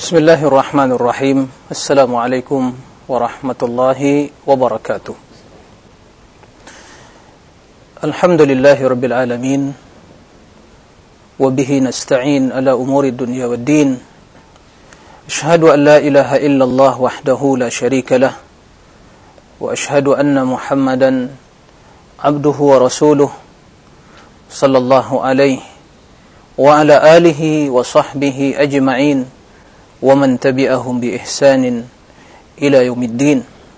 Bismillahirrahmanirrahim. Assalamualaikum warahmatullahi wabarakatuh. Alhamdulillahi rabbil alamin. Wabihi nasta'in ala umuri dunya waddin. Ashhadu an la ilaha illallah wahdahu la sharika lah. Wa ashhadu anna Muhammadan abduhu wa rasuluh sallallahu alaihi wa ala alihi wa sahbihi ajma'in wa man tabi'ahum bi ihsanin ila yaumiddin.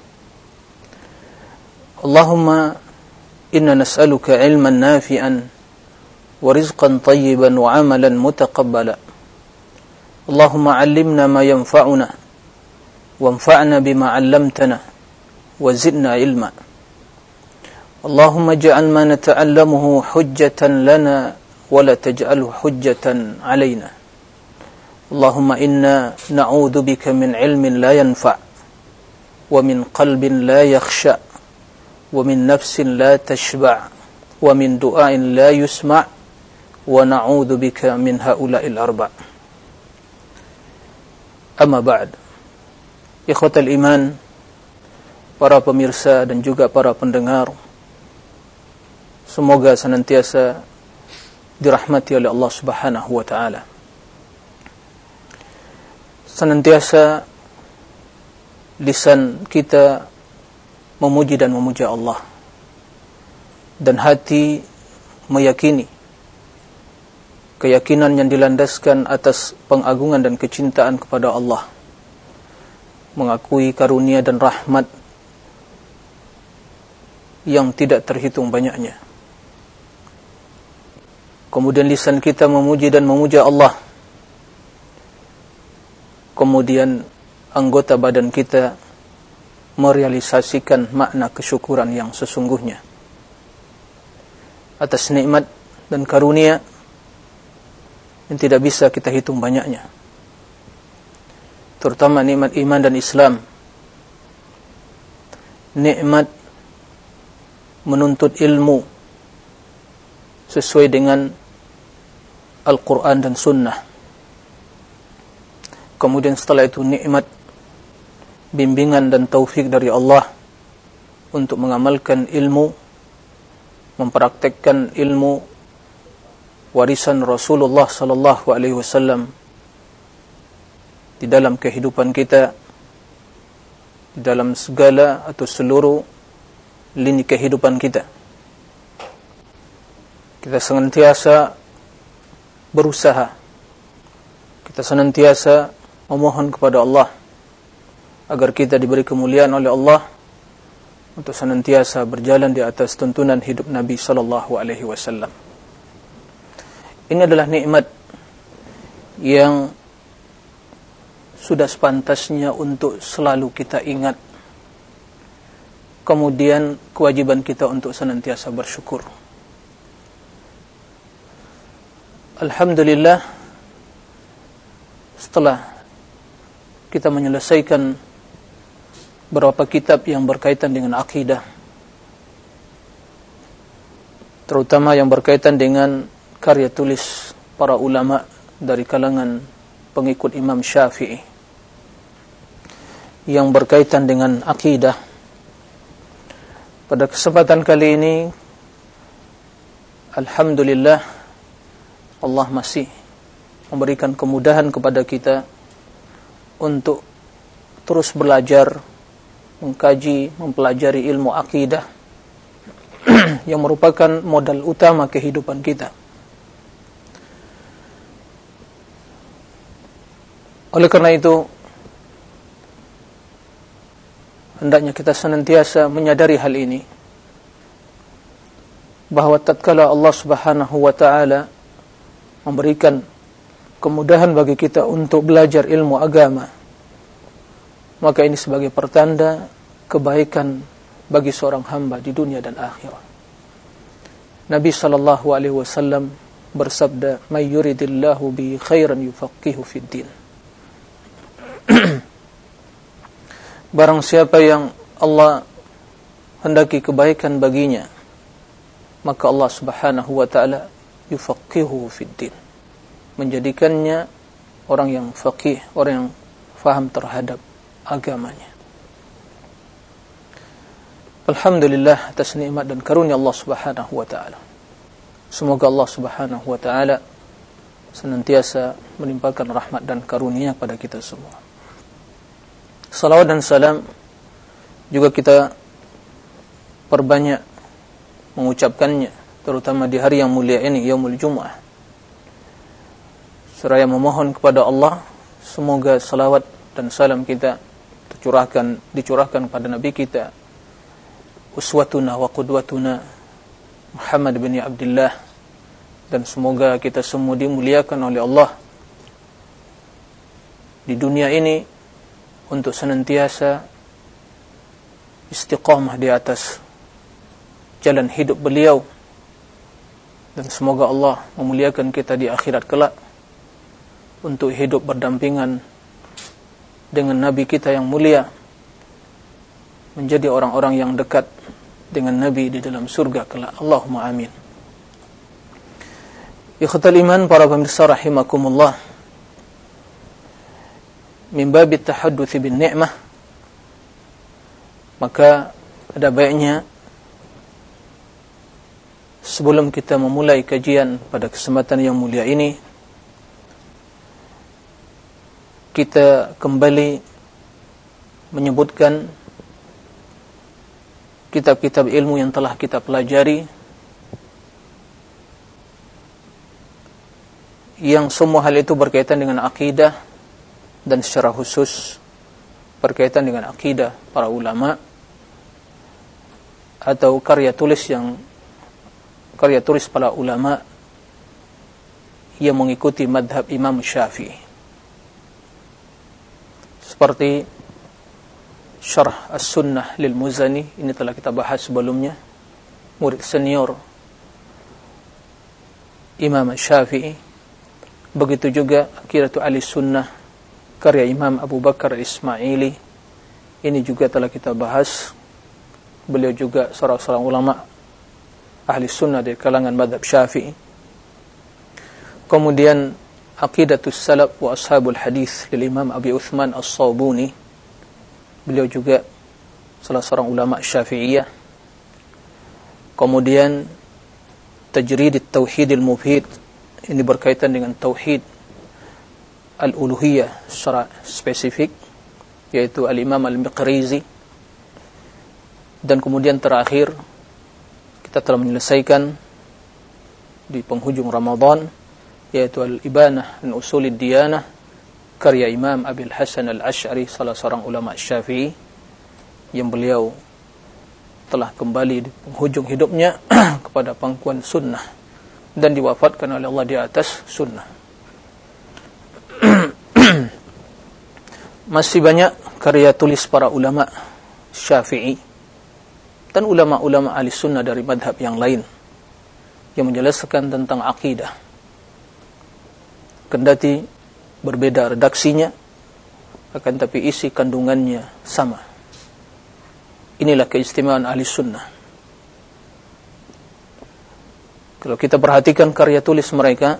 Allahumma inna nas'aluka ilman nafi'an wa rizqan tayyiban wa amalan mutaqabbala. Allahumma 'allimna ma yanfa'una wanfa'na bima 'allamtana wa zidna ilma. Allahumma ij'al ma nata'allamuhu hujjatan lana wa la taj'alhu hujjatan 'alaina. Allahumma inna na'udzu bika min ilmin la yanfa' wa min qalbin la yakhsha' wa min nafsin la tashba' wa min du'ain la yusma' wa na'udzu bika min haula'il arba'. Amma ba'd. Ikhwatal iman, para pemirsa dan juga para pendengar, semoga senantiasa dirahmati oleh Allah Subhanahu wa taala. Senantiasa lisan kita memuji dan memuja Allah, dan hati meyakini keyakinan yang dilandaskan atas pengagungan dan kecintaan kepada Allah, mengakui karunia dan rahmat yang tidak terhitung banyaknya. Kemudian lisan kita memuji dan memuja Allah, kemudian anggota badan kita merealisasikan makna kesyukuran yang sesungguhnya atas nikmat dan karunia yang tidak bisa kita hitung banyaknya, terutama nikmat iman dan Islam, nikmat menuntut ilmu sesuai dengan Al-Quran dan Sunnah. Kemudian setelah itu nikmat bimbingan dan taufik dari Allah untuk mengamalkan ilmu, mempraktekkan ilmu warisan Rasulullah sallallahu alaihi wasallam di dalam kehidupan kita, di dalam segala atau seluruh lini kehidupan kita. Kita senantiasa berusaha, kita senantiasa memohon kepada Allah agar kita diberi kemuliaan oleh Allah untuk senantiasa berjalan di atas tuntunan hidup Nabi sallallahu alaihi wasallam. Ini adalah nikmat yang sudah sepantasnya untuk selalu kita ingat. Kemudian kewajiban kita untuk senantiasa bersyukur. Alhamdulillah, setelah kita menyelesaikan beberapa kitab yang berkaitan dengan akidah, terutama yang berkaitan dengan karya tulis para ulama dari kalangan pengikut Imam Syafi'i yang berkaitan dengan akidah. Pada kesempatan kali ini, alhamdulillah, Allah masih memberikan kemudahan kepada kita untuk terus belajar, mengkaji, mempelajari ilmu akidah yang merupakan modal utama kehidupan kita. Oleh karena itu, hendaknya kita senantiasa menyadari hal ini, bahwa tatkala Allah Subhanahu wa taala memberikan kemudahan bagi kita untuk belajar ilmu agama, maka ini sebagai pertanda kebaikan bagi seorang hamba di dunia dan akhirat. Nabi sallallahu alaihi wasallam bersabda, "May yuridillahu bi khairan yufaqihu fid din." Barang siapa yang Allah hendaki kebaikan baginya, maka Allah Subhanahu wa taala yufaqihu fid din, menjadikannya orang yang faqih, orang yang faham terhadap agamanya. Alhamdulillah atas nikmat dan karunia Allah Subhanahu wa taala. Semoga Allah Subhanahu wa taala senantiasa melimpahkan rahmat dan karunia pada kita semua. Salawat dan salam juga kita perbanyak mengucapkannya, terutama di hari yang mulia ini, Yaumul Jumu'ah. Seraya memohon kepada Allah, semoga salawat dan salam kita dicurahkan pada Nabi kita, uswatuna wa qudwatuna Muhammad bin Abdullah, dan semoga kita semua dimuliakan oleh Allah di dunia ini untuk senantiasa istiqamah di atas jalan hidup beliau, dan semoga Allah memuliakan kita di akhirat kelak untuk hidup berdampingan dengan Nabi kita yang mulia, menjadi orang-orang yang dekat dengan Nabi di dalam surga kelak. Allahumma amin. Ikhwatal iman, para pemirsa rahimakumullah, min babit tahadduts bin ni'mah, maka ada baiknya sebelum kita memulai kajian pada kesempatan yang mulia ini, kita kembali menyebutkan kitab-kitab ilmu yang telah kita pelajari, yang semua hal itu berkaitan dengan akidah, dan secara khusus berkaitan dengan akidah para ulama, atau karya tulis para ulama yang mengikuti madhab Imam Syafi'i, seperti Syarh As-Sunnah lil Muzani. Ini telah kita bahas sebelumnya, murid senior Imam Syafi'i. Begitu juga Aqidatu Ahli Sunnah karya Imam Abu Bakar Ismaili, ini juga telah kita bahas. Beliau juga seorang ulama ahli sunnah dari kalangan madhab Syafi'i. Kemudian Aqidatus Salaf wa Ashabul Hadith lil Imam Abi Uthman As-Sabuni, beliau juga salah seorang ulama Syafi'iyah. Kemudian Tajrid At-Tauhid Al-Mufid, ini berkaitan dengan tauhid al-uluhiyah secara spesifik, yaitu Al-Imam Al-Miqrizi. Dan kemudian terakhir kita telah menyelesaikan di penghujung Ramadan, yaitu Al-Ibanah min Usulid Diyanah karya Imam Abil Hasan Al-Asy'ari, salah seorang ulama Syafi'i, yang beliau telah kembali di penghujung hidupnya kepada pangkuan sunnah dan diwafatkan oleh Allah di atas sunnah. Masih banyak karya tulis para ulama Syafi'i dan ulama-ulama ahli sunnah dari madhab yang lain yang menjelaskan tentang akidah, kendati berbeda redaksinya, akan tapi isi kandungannya sama. Inilah keistimewaan ahli sunnah. Kalau kita perhatikan karya tulis mereka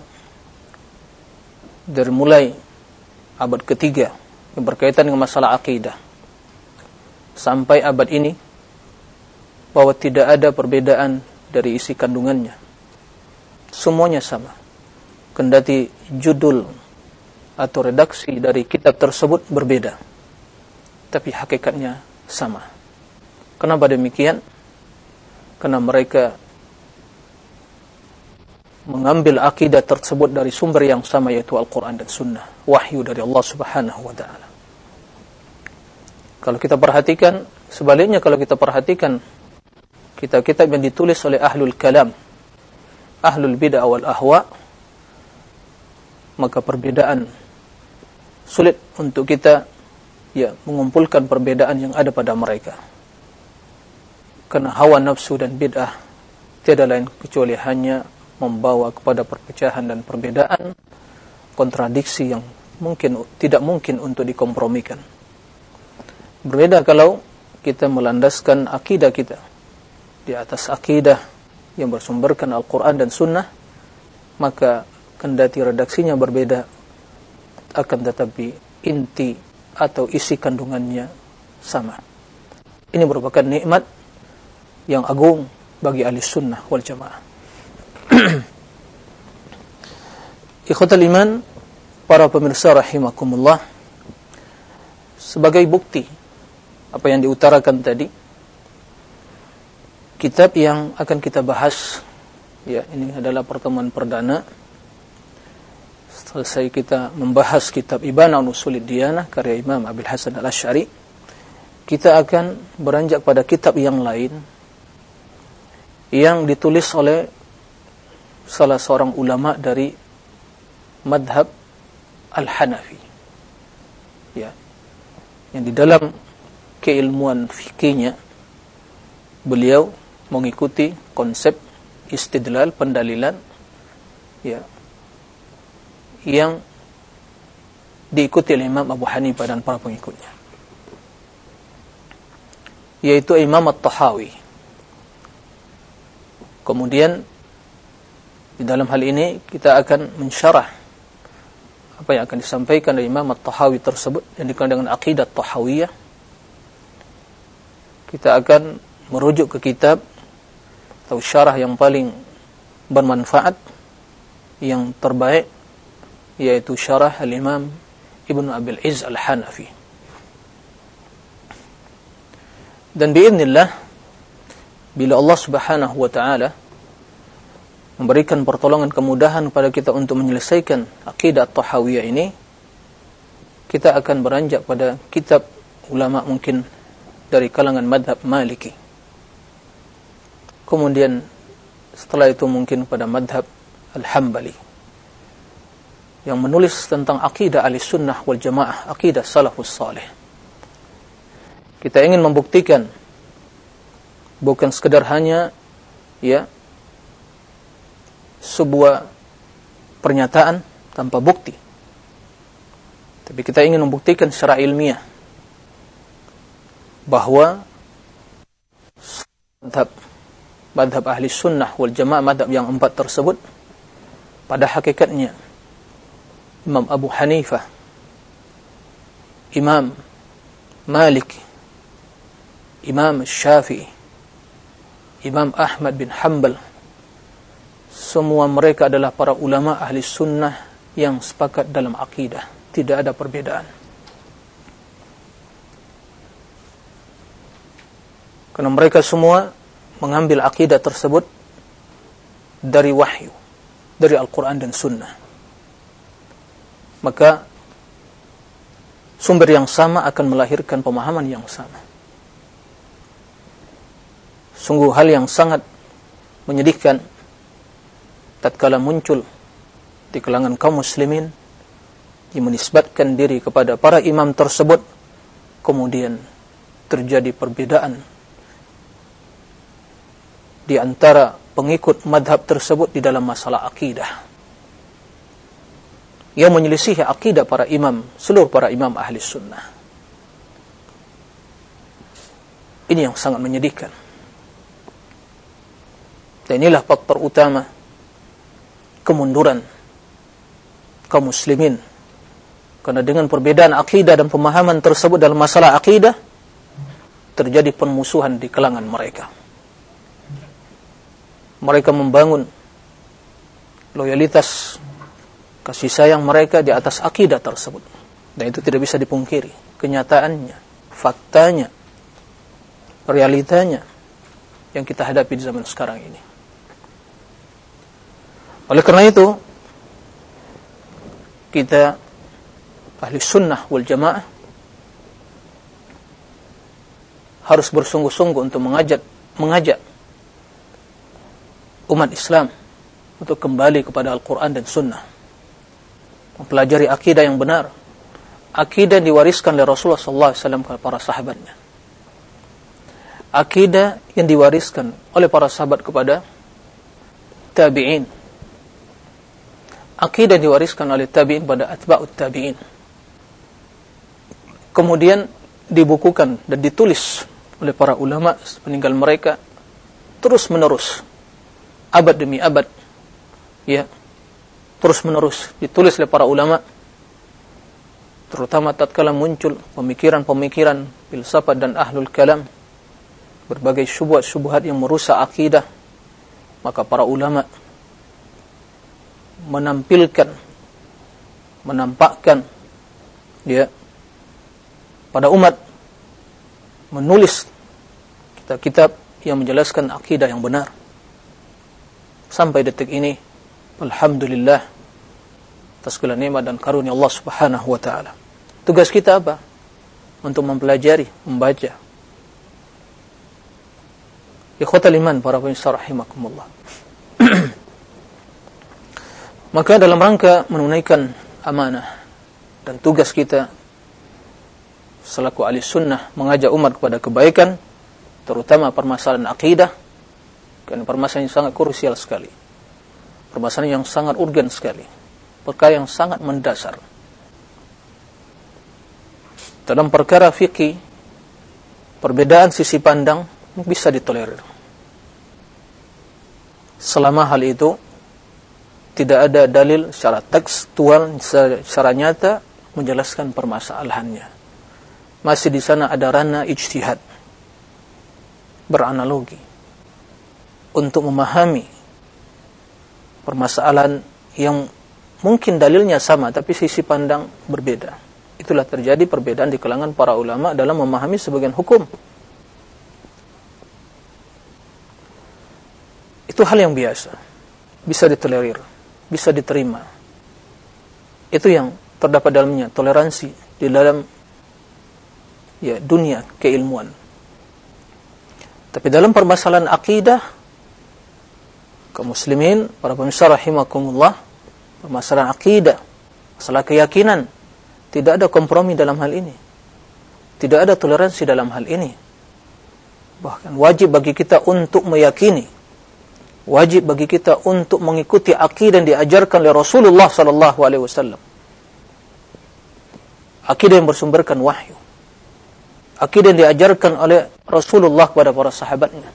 dari mulai abad ketiga yang berkaitan dengan masalah akidah sampai abad ini, bahwa tidak ada perbedaan dari isi kandungannya, semuanya sama, kendati judul atau redaksi dari kitab tersebut berbeda, tapi hakikatnya sama. Kenapa demikian? Karena mereka mengambil akidah tersebut dari sumber yang sama, yaitu Al-Quran dan Sunnah, wahyu dari Allah Subhanahu wa ta'ala. Kalau kita perhatikan, sebaliknya kalau kita perhatikan kitab-kitab yang ditulis oleh ahlul kalam, ahlul bid'ah wal ahwa, maka perbedaan sulit untuk kita mengumpulkan perbedaan yang ada pada mereka. Karena hawa nafsu dan bid'ah tiada lain kecuali hanya membawa kepada perpecahan dan perbedaan, kontradiksi yang tidak mungkin untuk dikompromikan. Berbeda kalau kita melandaskan akidah kita di atas akidah yang bersumberkan Al-Quran dan Sunnah, maka kendati redaksinya berbeda, akan tetapi inti atau isi kandungannya sama. Ini merupakan nikmat yang agung bagi ahli sunnah wal jamaah. Ikhwatal iman, para pemirsa rahimakumullah, sebagai bukti apa yang diutarakan tadi, kitab yang akan kita bahas, ya, ini adalah pertemuan perdana. Selesai kita membahas kitab Ibanah Ushulid Diyanah karya Imam Abil Hasan Al-Asy'ari, kita akan beranjak pada kitab yang lain yang ditulis oleh salah seorang ulama dari madhab Al-Hanafi, ya, yang di dalam keilmuan fikihnya beliau mengikuti konsep istidlal, pendalilan, ya, yang diikuti oleh Imam Abu Hanifah dan para pengikutnya, yaitu Imam At-Tahawi. Kemudian di dalam hal ini kita akan mensyarah apa yang akan disampaikan oleh Imam At-Tahawi tersebut yang dikenal dengan Aqidah At-Tahawiyah. Kita akan merujuk ke kitab atau syarah yang paling bermanfaat, yang terbaik, yaitu syarah Al-Imam Ibnu Abil Izz Al-Hanafi. Dan biiznillah, bila Allah Subhanahu wa ta'ala memberikan pertolongan, kemudahan kepada kita untuk menyelesaikan Aqidah At-Tahawiyah ini, kita akan beranjak pada kitab ulama mungkin dari kalangan madhab Maliki. Kemudian setelah itu mungkin pada madhab Al-Hambali, yang menulis tentang akidah Ahlussunnah wal Jamaah, akidah salafus salih. Kita ingin membuktikan bukan sekedar hanya, ya, sebuah pernyataan tanpa bukti, tapi kita ingin membuktikan secara ilmiah bahwa madhab ahli sunnah wal jamaah, madhab yang 4 tersebut, pada hakikatnya Imam Abu Hanifah, Imam Malik, Imam Syafi'i, Imam Ahmad bin Hanbal, semua mereka adalah para ulama ahli sunnah yang sepakat dalam akidah, tidak ada perbedaan. Karena mereka semua mengambil akidah tersebut dari wahyu, dari Al-Quran dan Sunnah. Maka sumber yang sama akan melahirkan pemahaman yang sama. Sungguh hal yang sangat menyedihkan tatkala muncul di kalangan kaum muslimin yang menisbatkan diri kepada para imam tersebut, kemudian terjadi perbedaan di antara pengikut madhab tersebut di dalam masalah akidah, yang menyelisihi akidah para imam, seluruh para imam ahli sunnah. Ini yang sangat menyedihkan. Dan inilah faktor utama kemunduran kaum muslimin. Karena dengan perbedaan akidah dan pemahaman tersebut dalam masalah akidah, terjadi permusuhan di kalangan mereka. Mereka membangun loyalitas, kasih sayang mereka di atas akidah tersebut. Dan itu tidak bisa dipungkiri. Kenyataannya, faktanya, realitanya yang kita hadapi di zaman sekarang ini. Oleh karena itu, kita ahli sunnah wal jamaah harus bersungguh-sungguh untuk mengajak umat Islam untuk kembali kepada Al-Quran dan Sunnah, mempelajari akidah yang benar, akidah yang diwariskan oleh Rasulullah SAW kepada para sahabatnya, akidah yang diwariskan oleh para sahabat kepada tabi'in, akidah yang diwariskan oleh tabi'in pada atba'ut tabi'in, kemudian dibukukan dan ditulis oleh para ulama peninggal mereka terus menerus, abad demi abad, ya, terus menerus ditulis oleh para ulama terutama tatkala muncul pemikiran-pemikiran filsafat dan ahlul kalam, berbagai syubhat-syubhat yang merusak akidah, maka para ulama menampakkan pada umat, menulis kitab-kitab yang menjelaskan akidah yang benar. Sampai detik ini, alhamdulillah, atas segala nikmat dan karunia Allah Subhanahu wa taala. Tugas kita apa? Untuk mempelajari, membaca. Ikhwatal iman, para pemirsa rahimakumullah. Maka dalam rangka menunaikan amanah dan tugas kita selaku ahli sunnah mengajak umat kepada kebaikan, terutama permasalahan akidah, karena permasalahan yang sangat krusial sekali, permasalahan yang sangat urgen sekali, perkara yang sangat mendasar. Dalam perkara fikih, perbedaan sisi pandang bisa ditolerir selama hal itu tidak ada dalil secara tekstual, secara nyata menjelaskan permasalahannya. Masih di sana ada ranah ijtihad, beranalogi untuk memahami permasalahan yang mungkin dalilnya sama tapi sisi pandang berbeda. Itulah terjadi perbedaan di kalangan para ulama dalam memahami sebagian hukum. Itu hal yang biasa, bisa ditolerir, bisa diterima. Itu yang terdapat dalamnya toleransi di dalam dunia keilmuan. Tapi dalam permasalahan akidah, kaum muslimin, para pemirsa rahimakumullah, permasalahan akidah, masalah keyakinan, tidak ada kompromi dalam hal ini. Tidak ada toleransi dalam hal ini. Bahkan wajib bagi kita untuk meyakini, wajib bagi kita untuk mengikuti akidah yang diajarkan oleh Rasulullah sallallahu alaihi wasallam. Akidah yang bersumberkan wahyu. Akidah yang diajarkan oleh Rasulullah kepada para sahabatnya.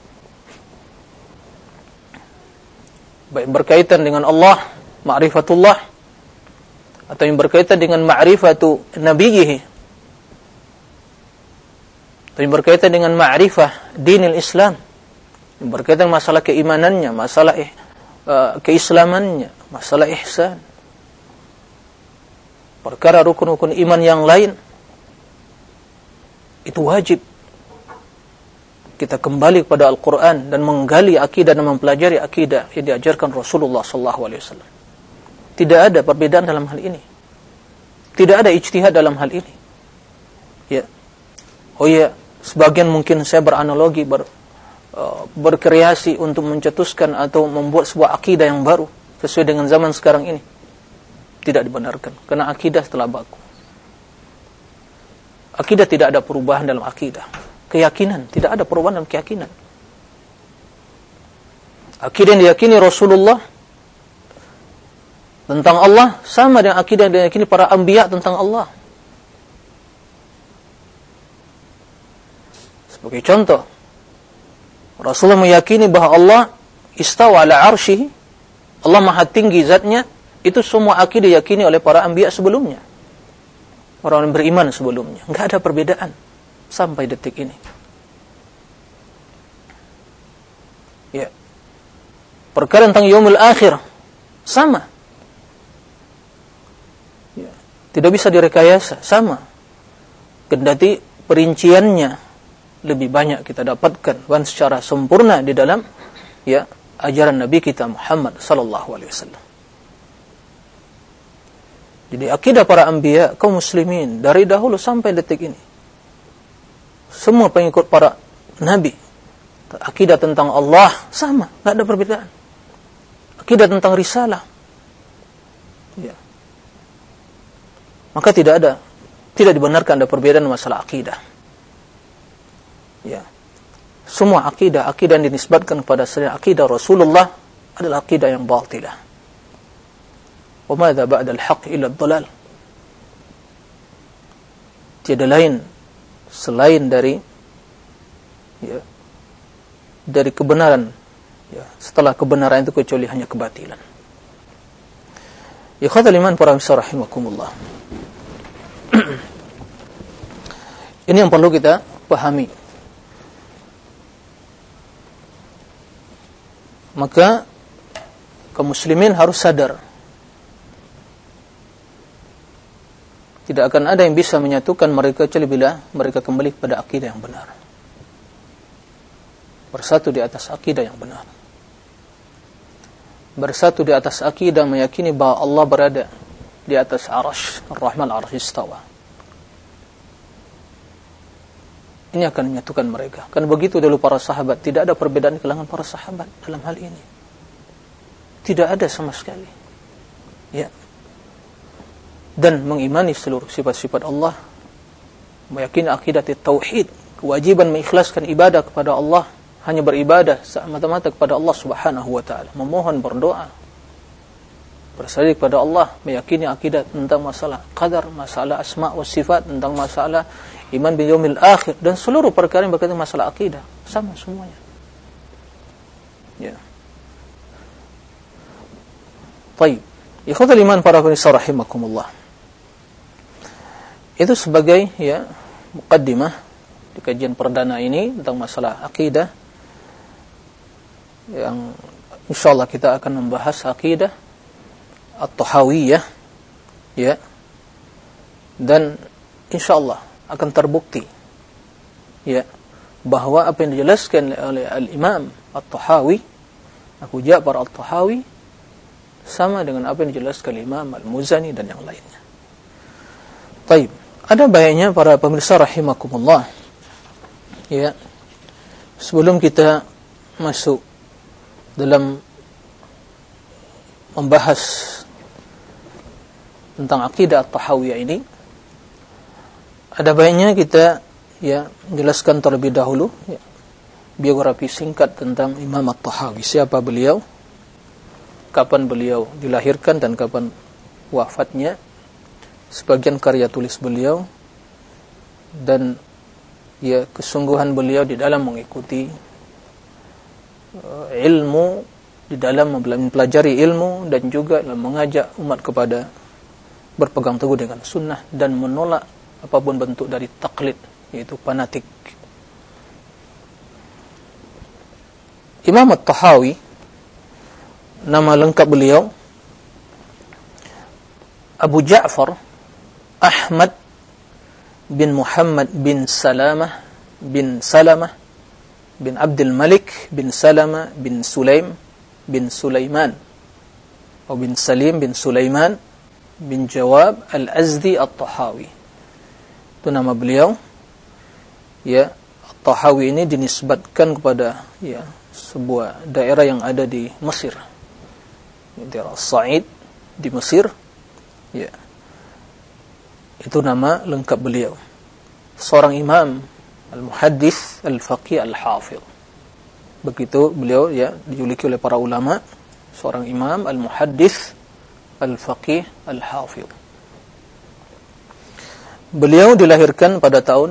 Baik berkaitan dengan Allah, ma'rifatullah, atau yang berkaitan dengan ma'rifatu nabiyhi, atau yang berkaitan dengan ma'rifah dinil Islam, yang berkaitan masalah keimanannya, masalah keislamannya, masalah ihsan, perkara rukun-rukun iman yang lain. Itu wajib kita kembali kepada Al-Quran dan menggali akidah dan mempelajari akidah yang diajarkan Rasulullah SAW. Tidak ada perbedaan dalam hal ini. Tidak ada ijtihad dalam hal ini. Ya. Oh ya, sebagian mungkin saya beranalogi, berkreasi untuk mencetuskan atau membuat sebuah akidah yang baru sesuai dengan zaman sekarang ini. Tidak dibenarkan, karena akidah telah baku. Akidah tidak ada perubahan dalam akidah. Keyakinan, tidak ada perubahan dalam keyakinan. Akidah yang diyakini Rasulullah tentang Allah sama dengan akidah yang diyakini para anbiya tentang Allah. Sebagai contoh, Rasulullah meyakini bahawa Allah istawa ala arsyihi, Allah maha tinggi zatnya. Itu semua akidah diyakini oleh para anbiya sebelumnya, orang yang beriman sebelumnya. Enggak ada perbedaan sampai detik ini. Ya. Perkara tentang yaumul akhir sama. Ya. Tidak bisa direkayasa, sama. Kendati perinciannya lebih banyak kita dapatkan dan secara sempurna di dalam ajaran Nabi kita Muhammad sallallahu alaihi wasallam. Jadi akidah para anbiya, kaum muslimin dari dahulu sampai detik ini, semua pengikut para nabi, akidah tentang Allah sama, tidak ada perbedaan. Akidah tentang risalah, ya. Maka tidak dibenarkan ada perbedaan masalah akidah. Ya. Semua akidah yang dinisbatkan kepada selain akidah Rasulullah adalah akidah yang batilah. Wa madza ba'da al-haqq illa ad-dhalal. Tiada lain selain dari kebenaran, setelah kebenaran itu kecuali hanya kebatilan. Ikhwatul iman para muslimin rahimakumullah. Ini yang perlu kita pahami. Maka kaum muslimin harus sadar, tidak akan ada yang bisa menyatukan mereka kecuali bila mereka kembali kepada akidah yang benar, bersatu di atas akidah yang benar, bersatu di atas akidah meyakini bahwa Allah berada di atas arasy Ar-Rahman, arasy istawa. Ini akan menyatukan mereka. Kan begitu dulu para sahabat, tidak ada perbedaan di kalangan para sahabat dalam hal ini. Tidak ada sama sekali. Ya. Dan mengimani seluruh sifat-sifat Allah, meyakini akidah tauhid, kewajiban mengikhlaskan ibadah kepada Allah, hanya beribadah semata-mata kepada Allah Subhanahu wa taala, memohon, berdoa, bersandar kepada Allah, meyakini akidah tentang masalah qadar, masalah asma wa sifat, tentang masalah iman bil yaumil akhir, dan seluruh perkara yang berkaitan masalah akidah, sama semuanya. Ya. Baik. Ikhwatul iman para pemirsa rahimakumullah. Itu sebagai muqaddimah di kajian perdana ini tentang masalah akidah, yang insyaallah kita akan membahas akidah at-tahawiyah, ya. Dan insyaallah akan terbukti, ya, bahwa apa yang dijelaskan oleh al-Imam At-Tahawi, Abu Ja'far At-Tahawi, sama dengan apa yang dijelaskan Imam Al-Muzani dan yang lainnya. Baik, ada baiknya para pemirsa rahimakumullah, ya, sebelum kita masuk dalam membahas tentang akidah At-Tahawiyah ini, ada baiknya kita menjelaskan terlebih dahulu biografi singkat tentang Imam At-Tahawi. Siapa beliau, kapan beliau dilahirkan, dan kapan wafatnya, sebagian karya tulis beliau, dan kesungguhan beliau di dalam mengikuti ilmu, di dalam mempelajari ilmu, dan juga mengajak umat kepada berpegang teguh dengan sunnah dan menolak apapun bentuk dari taklid, yaitu fanatik. Imam At-Tahawi, nama lengkap beliau Abu Ja'far Ahmad bin Muhammad bin Salamah bin Abdul Malik bin Salamah bin Sulaim bin Sulaiman, atau bin Salim bin Sulaiman bin Jawab Al-Azdi At-Tahawi. Itu nama beliau. At-Tahawi ini dinisbatkan kepada sebuah daerah yang ada di Mesir, daerah Sa'id di Mesir. Itu nama lengkap beliau. Seorang imam, al-muhaddits, al-faqih, al-hafidh. Begitu beliau dijuluki oleh para ulama, seorang imam, al-muhaddits, al-faqih, al-hafidh. Beliau dilahirkan pada tahun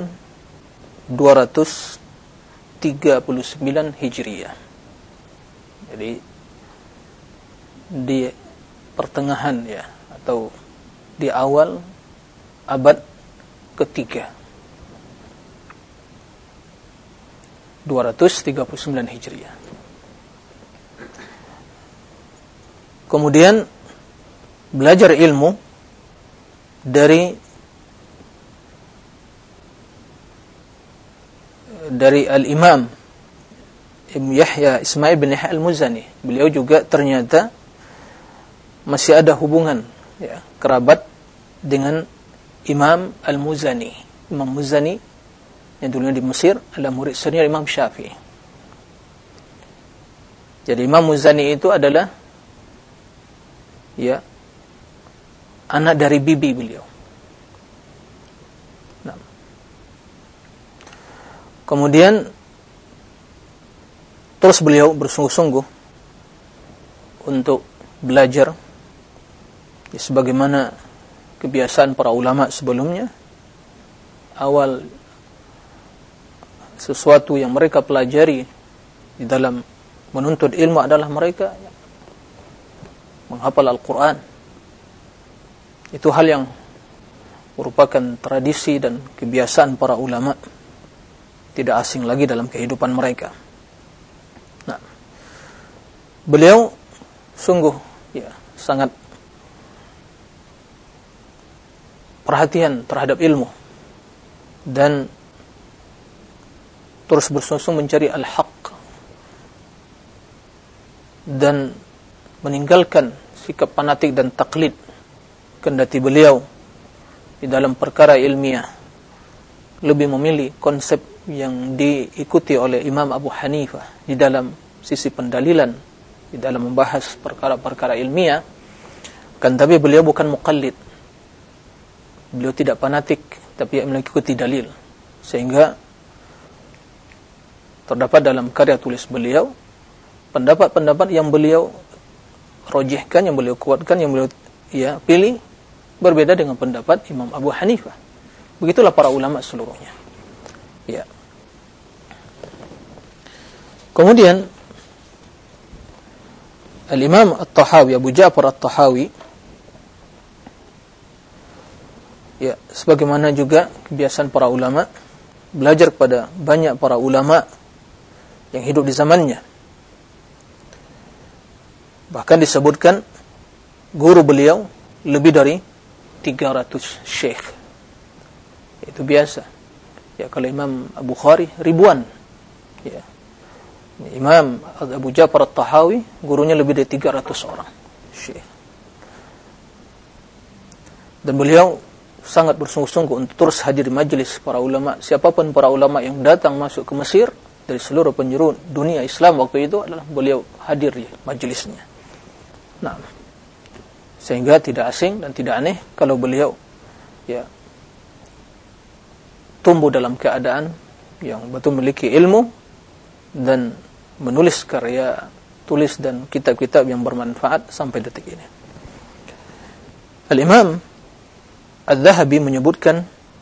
239 Hijriah. Jadi di pertengahan atau di awal abad ketiga, 239 Hijriah. Kemudian belajar ilmu dari Al-Imam Ibn Yahya Ismail bin Yahya Al-Muzani. Beliau juga ternyata masih ada hubungan kerabat dengan Imam Al-Muzani. Imam Muzani yang dulunya di Mesir adalah murid senior Imam Syafi'i. Jadi Imam Muzani itu adalah anak dari bibi beliau. Kemudian terus beliau bersungguh-sungguh untuk belajar, sebagaimana kebiasaan para ulama sebelumnya. Awal sesuatu yang mereka pelajari di dalam menuntut ilmu adalah mereka menghafal Al-Quran. Itu hal yang merupakan tradisi dan kebiasaan para ulama, tidak asing lagi dalam kehidupan mereka. Nah, beliau sungguh sangat perhatian terhadap ilmu dan terus bersungguh mencari al-haq dan meninggalkan sikap fanatik dan taklid. Kendati beliau di dalam perkara ilmiah lebih memilih konsep yang diikuti oleh Imam Abu Hanifah di dalam sisi pendalilan, di dalam membahas perkara-perkara ilmiah, kan tapi beliau bukan muqallid. Beliau tidak fanatik, tapi mengikuti dalil. Sehingga terdapat dalam karya tulis beliau pendapat-pendapat yang beliau rojihkan, yang beliau kuatkan, yang beliau pilih berbeda dengan pendapat Imam Abu Hanifah. Begitulah para ulama seluruhnya. Ya. Kemudian Al-Imam At-Tahawi, Abu Ja'far At-Tahawi, sebagaimana juga kebiasaan para ulama, belajar kepada banyak para ulama yang hidup di zamannya. Bahkan disebutkan guru beliau lebih dari 300 syekh. Itu biasa. Kalau Imam Bukhari ribuan. Imam Abu Ja'far At-Tahawi gurunya lebih dari 300 orang syekh. Dan beliau sangat bersungguh-sungguh untuk terus hadir di majlis para ulama. Siapapun para ulama yang datang masuk ke Mesir dari seluruh penjuru dunia Islam waktu itu adalah beliau hadir di majlisnya. Nah, sehingga tidak asing dan tidak aneh kalau beliau tumbuh dalam keadaan yang betul memiliki ilmu dan menulis karya tulis dan kitab-kitab yang bermanfaat sampai detik ini. Al-Imam Al-Dhahabi menyebutkan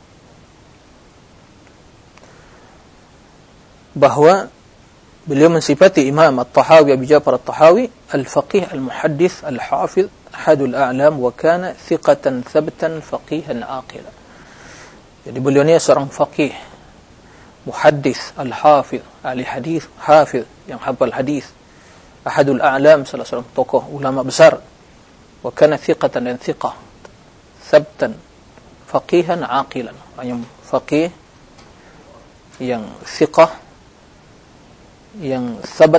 bahwa beliau mensifati Imam At-Tahawi, Abu Ja'far At-Tahawi, al-faqih al-muhaddith al-hafidh ahadul a'lam wa kana thiqatan thabtan faqihan aqila. Jadi beliau ini seorang faqih, muhaddith, al-hafidh, ahli hadith, hafidh yang hafal hadith, ahadul a'lam, salah seorang tokoh ulama besar, wa kana thiqatan dan thiqah, thabtan faqihan aqilan, yang faqih, yang thiqah, yang sabat,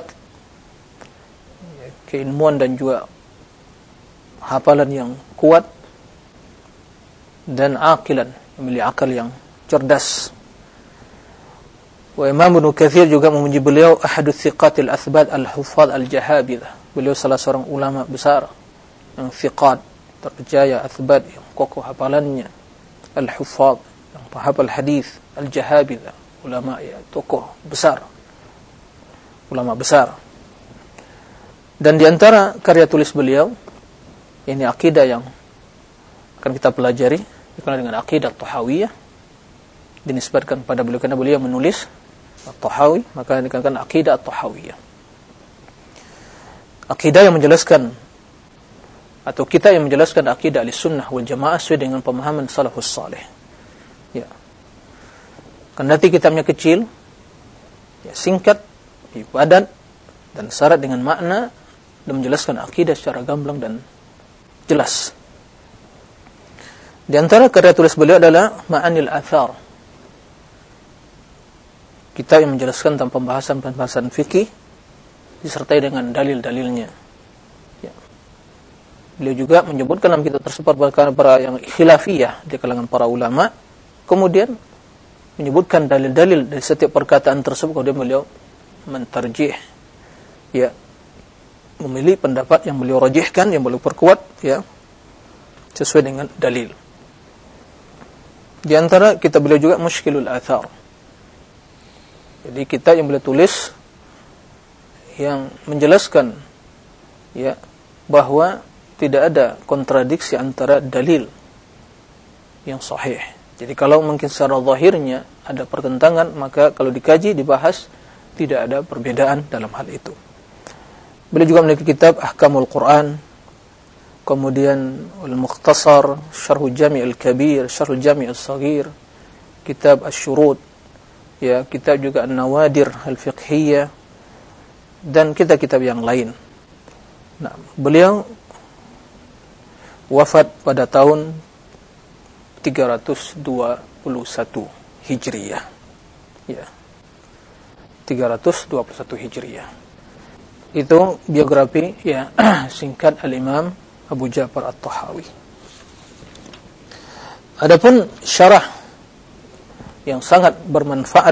keilmuan dan juga hafalan yang kuat, dan aqilan, memiliki akal yang cerdas. Wa Imam Ibnu Katsir juga memuji beliau ahadus thiqatil athbat al-huffaz al-jahabidah. Beliau salah seorang ulama besar yang thiqat, terpercaya, athbat, yang kokoh hafalannya, al-huffaz, yang hafal hadis, al-jahabidah, ulama tokoh besar, ulama besar. Dan di antara karya tulis beliau, ini akidah yang akan kita pelajari, dikenal dengan akidah Tahawiyah, dinisbatkan pada beliau karena beliau menulis At-Tahawi, maka dikatakan akidah Tahawiyah. Akidah yang menjelaskan, atau kita yang menjelaskan akidah Ahlussunnah wal Jamaah sesuai dengan pemahaman salafus salih. Kendati kitabnya kecil, singkat, padat, dan syarat dengan makna, dan menjelaskan akidah secara gamblang dan jelas. Di antara karya tulis beliau adalah Ma'anil Athar, kitab yang menjelaskan tentang pembahasan fikih disertai dengan dalil-dalilnya. Beliau juga menyebutkan dalam kitab tersebut perkara yang khilafiyah di kalangan para ulama, kemudian menyebutkan dalil-dalil dari setiap perkataan tersebut, kemudian beliau mentarjih, memilih pendapat yang beliau rajihkan, yang beliau perkuat, sesuai dengan dalil. Di antara kitab beliau juga Mushkilul Athar. Jadi kitab yang beliau tulis yang menjelaskan bahwa tidak ada kontradiksi antara dalil yang sahih. Jadi kalau mungkin secara zahirnya ada pertentangan, maka kalau dikaji, dibahas, tidak ada perbedaan dalam hal itu. Beliau juga memiliki kitab Ahkamul Quran, kemudian Al-Mukhtasar, Syarh Jami' Al-Kabir, Syarh Jami' Al-Saghir, kitab Asy-Syurut, ya, kitab juga An-Nawadir Al-Fiqhiyah, dan kitab-kitab yang lain. Nah, beliau wafat pada tahun 321 Hijriyah. Ya. 321 Hijriyah. Itu biografi, ya, singkat Al-Imam Abu Ja'far At-Tahawi. Adapun syarah yang sangat bermanfaat,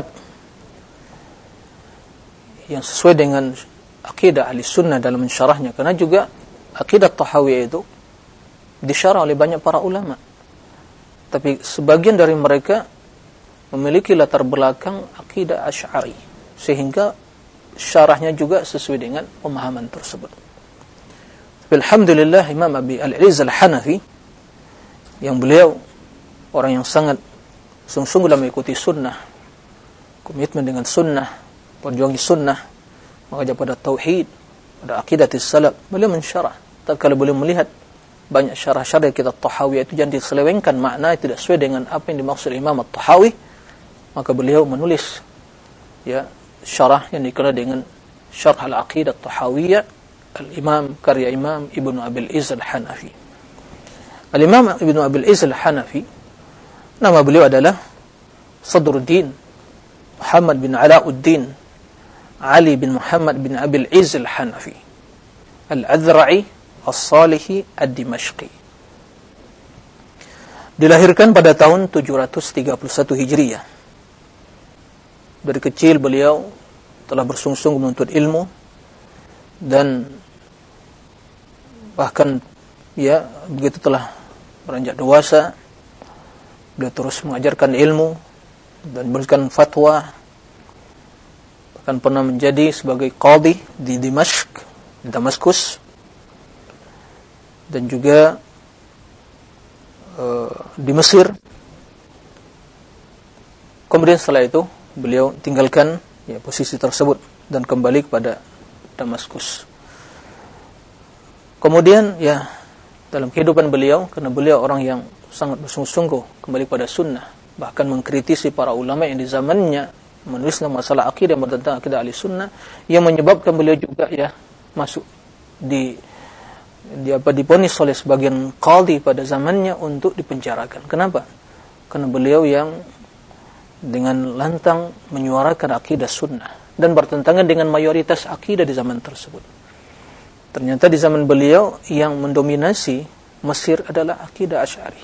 yang sesuai dengan akidah ahli sunnah dalam mensyarahnya, karena juga akidah Tahawi itu disyarah oleh banyak para ulama, tapi sebagian dari mereka memiliki latar belakang akidah Asy'ari, sehingga syarahnya juga sesuai dengan pemahaman tersebut. Alhamdulillah, Imam Abi Al-Izz Al-Hanafi, yang beliau orang yang sangat sungguh-sungguh dalam mengikuti sunnah, komitmen dengan sunnah, perjuangan sunnah, mengajak pada tauhid, pada aqidatis salaf, beliau mensyarah. Tatkala beliau melihat banyak syarah-syarah kitab Tahawi itu jangan diselewengkan makna tidak sesuai dengan apa yang dimaksud Imam At-Tahawi, maka beliau menulis, ya, syarah yang dikenal dengan Syarh Al-Aqidah Tahawiyah Al-Imam, karya Imam Ibnu Abil Izz Al-Hanafi. Al-Imam Ibnu Abil Izz Al-Hanafi, nama beliau adalah Sadruddin Muhammad bin Alauddin Ali bin Muhammad bin Abil Izz Al-Hanafi Al-Adzra'i As-Salihi Ad-Dimashqi. Dilahirkan pada tahun 731 Hijriyah. Dari kecil beliau telah bersungguh-sungguh menuntut ilmu, dan bahkan, ya, begitu telah beranjak dewasa, beliau terus mengajarkan ilmu dan memberikan fatwa, bahkan pernah menjadi sebagai qadhi di Dimashq, di Damaskus, dan juga di Mesir. Kemudian setelah itu beliau tinggalkan, ya, posisi tersebut dan kembali kepada Damaskus. Kemudian, ya, dalam kehidupan beliau, karena beliau orang yang sangat bersungguh-sungguh kembali pada sunnah, bahkan mengkritisi para ulama yang di zamannya menulis masalah akidah tentang akidah ahli sunnah, yang menyebabkan beliau juga, ya, masuk diponis oleh sebagian qadhi pada zamannya untuk dipenjarakan. Kenapa? Karena beliau yang dengan lantang menyuarakan akidah sunnah dan bertentangan dengan mayoritas akidah di zaman tersebut. Ternyata di zaman beliau yang mendominasi Mesir adalah akidah Asy'ari.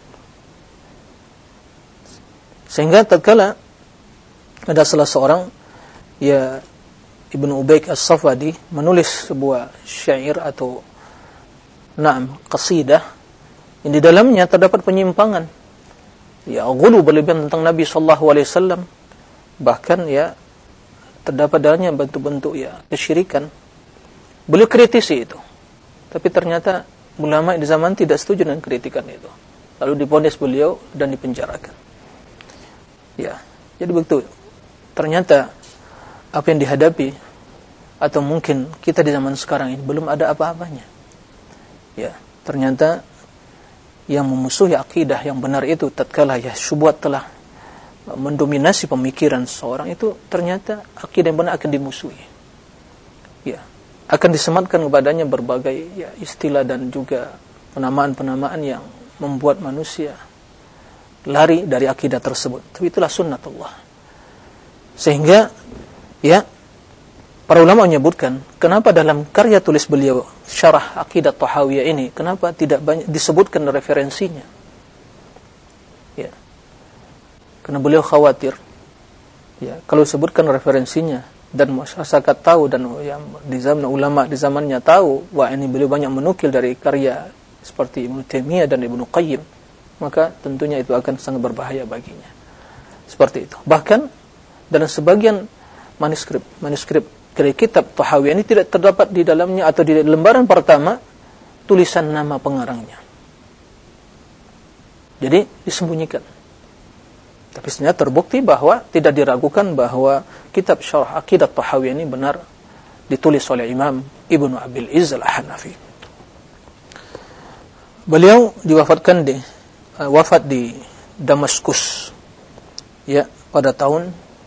Sehingga tatkala ada salah seorang, ya, Ibnu Ubayd As-Safadi menulis sebuah syair atau qasidah yang di dalamnya terdapat penyimpangan, ya, ghulu berlebihan tentang Nabi sallallahu alaihi wasallam, bahkan, ya, terdapat dalamnya bentuk-bentuk, ya, kesyirikan. Beliau kritisi itu, tapi ternyata ulama di zaman tidak setuju dengan kritikan itu, lalu diponis beliau dan dipenjarakan. Ya, jadi begitu. Ternyata apa yang dihadapi, atau mungkin kita di zaman sekarang ini belum ada apa-apanya. Ya, ternyata yang memusuhi akidah yang benar itu, tatkala, ya, syubhat telah mendominasi pemikiran seorang itu, ternyata akidah yang benar akan dimusuhi. Ya, akan disematkan kepadanya berbagai, ya, istilah dan juga penamaan-penamaan yang membuat manusia lari dari akidah tersebut. Tapi itulah sunnatullah. Sehingga, ya, para ulama menyebutkan, kenapa dalam karya tulis beliau Syarah Aqidah Tahawiyah ini, kenapa tidak banyak disebutkan referensinya? Ya, karena beliau khawatir, ya, kalau disebutkan referensinya dan masyarakat tahu, dan, ya, di zaman ulama di zamannya tahu, wah, ini beliau banyak menukil dari karya seperti Ibnu Taimiyah dan Ibnu Qayyim, maka tentunya itu akan sangat berbahaya baginya. Seperti itu. Bahkan dalam sebagian manuskrip dari kitab Tahawiyah ini tidak terdapat di dalamnya, atau di lembaran pertama, tulisan nama pengarangnya. Jadi disembunyikan. Tapi sebenarnya terbukti bahwa tidak diragukan bahwa kitab Syarah Aqidah Tahawiyah ini benar ditulis oleh Imam Ibnu Abil Izz Al-Hanafi. Beliau wafat di Damaskus, ya, pada tahun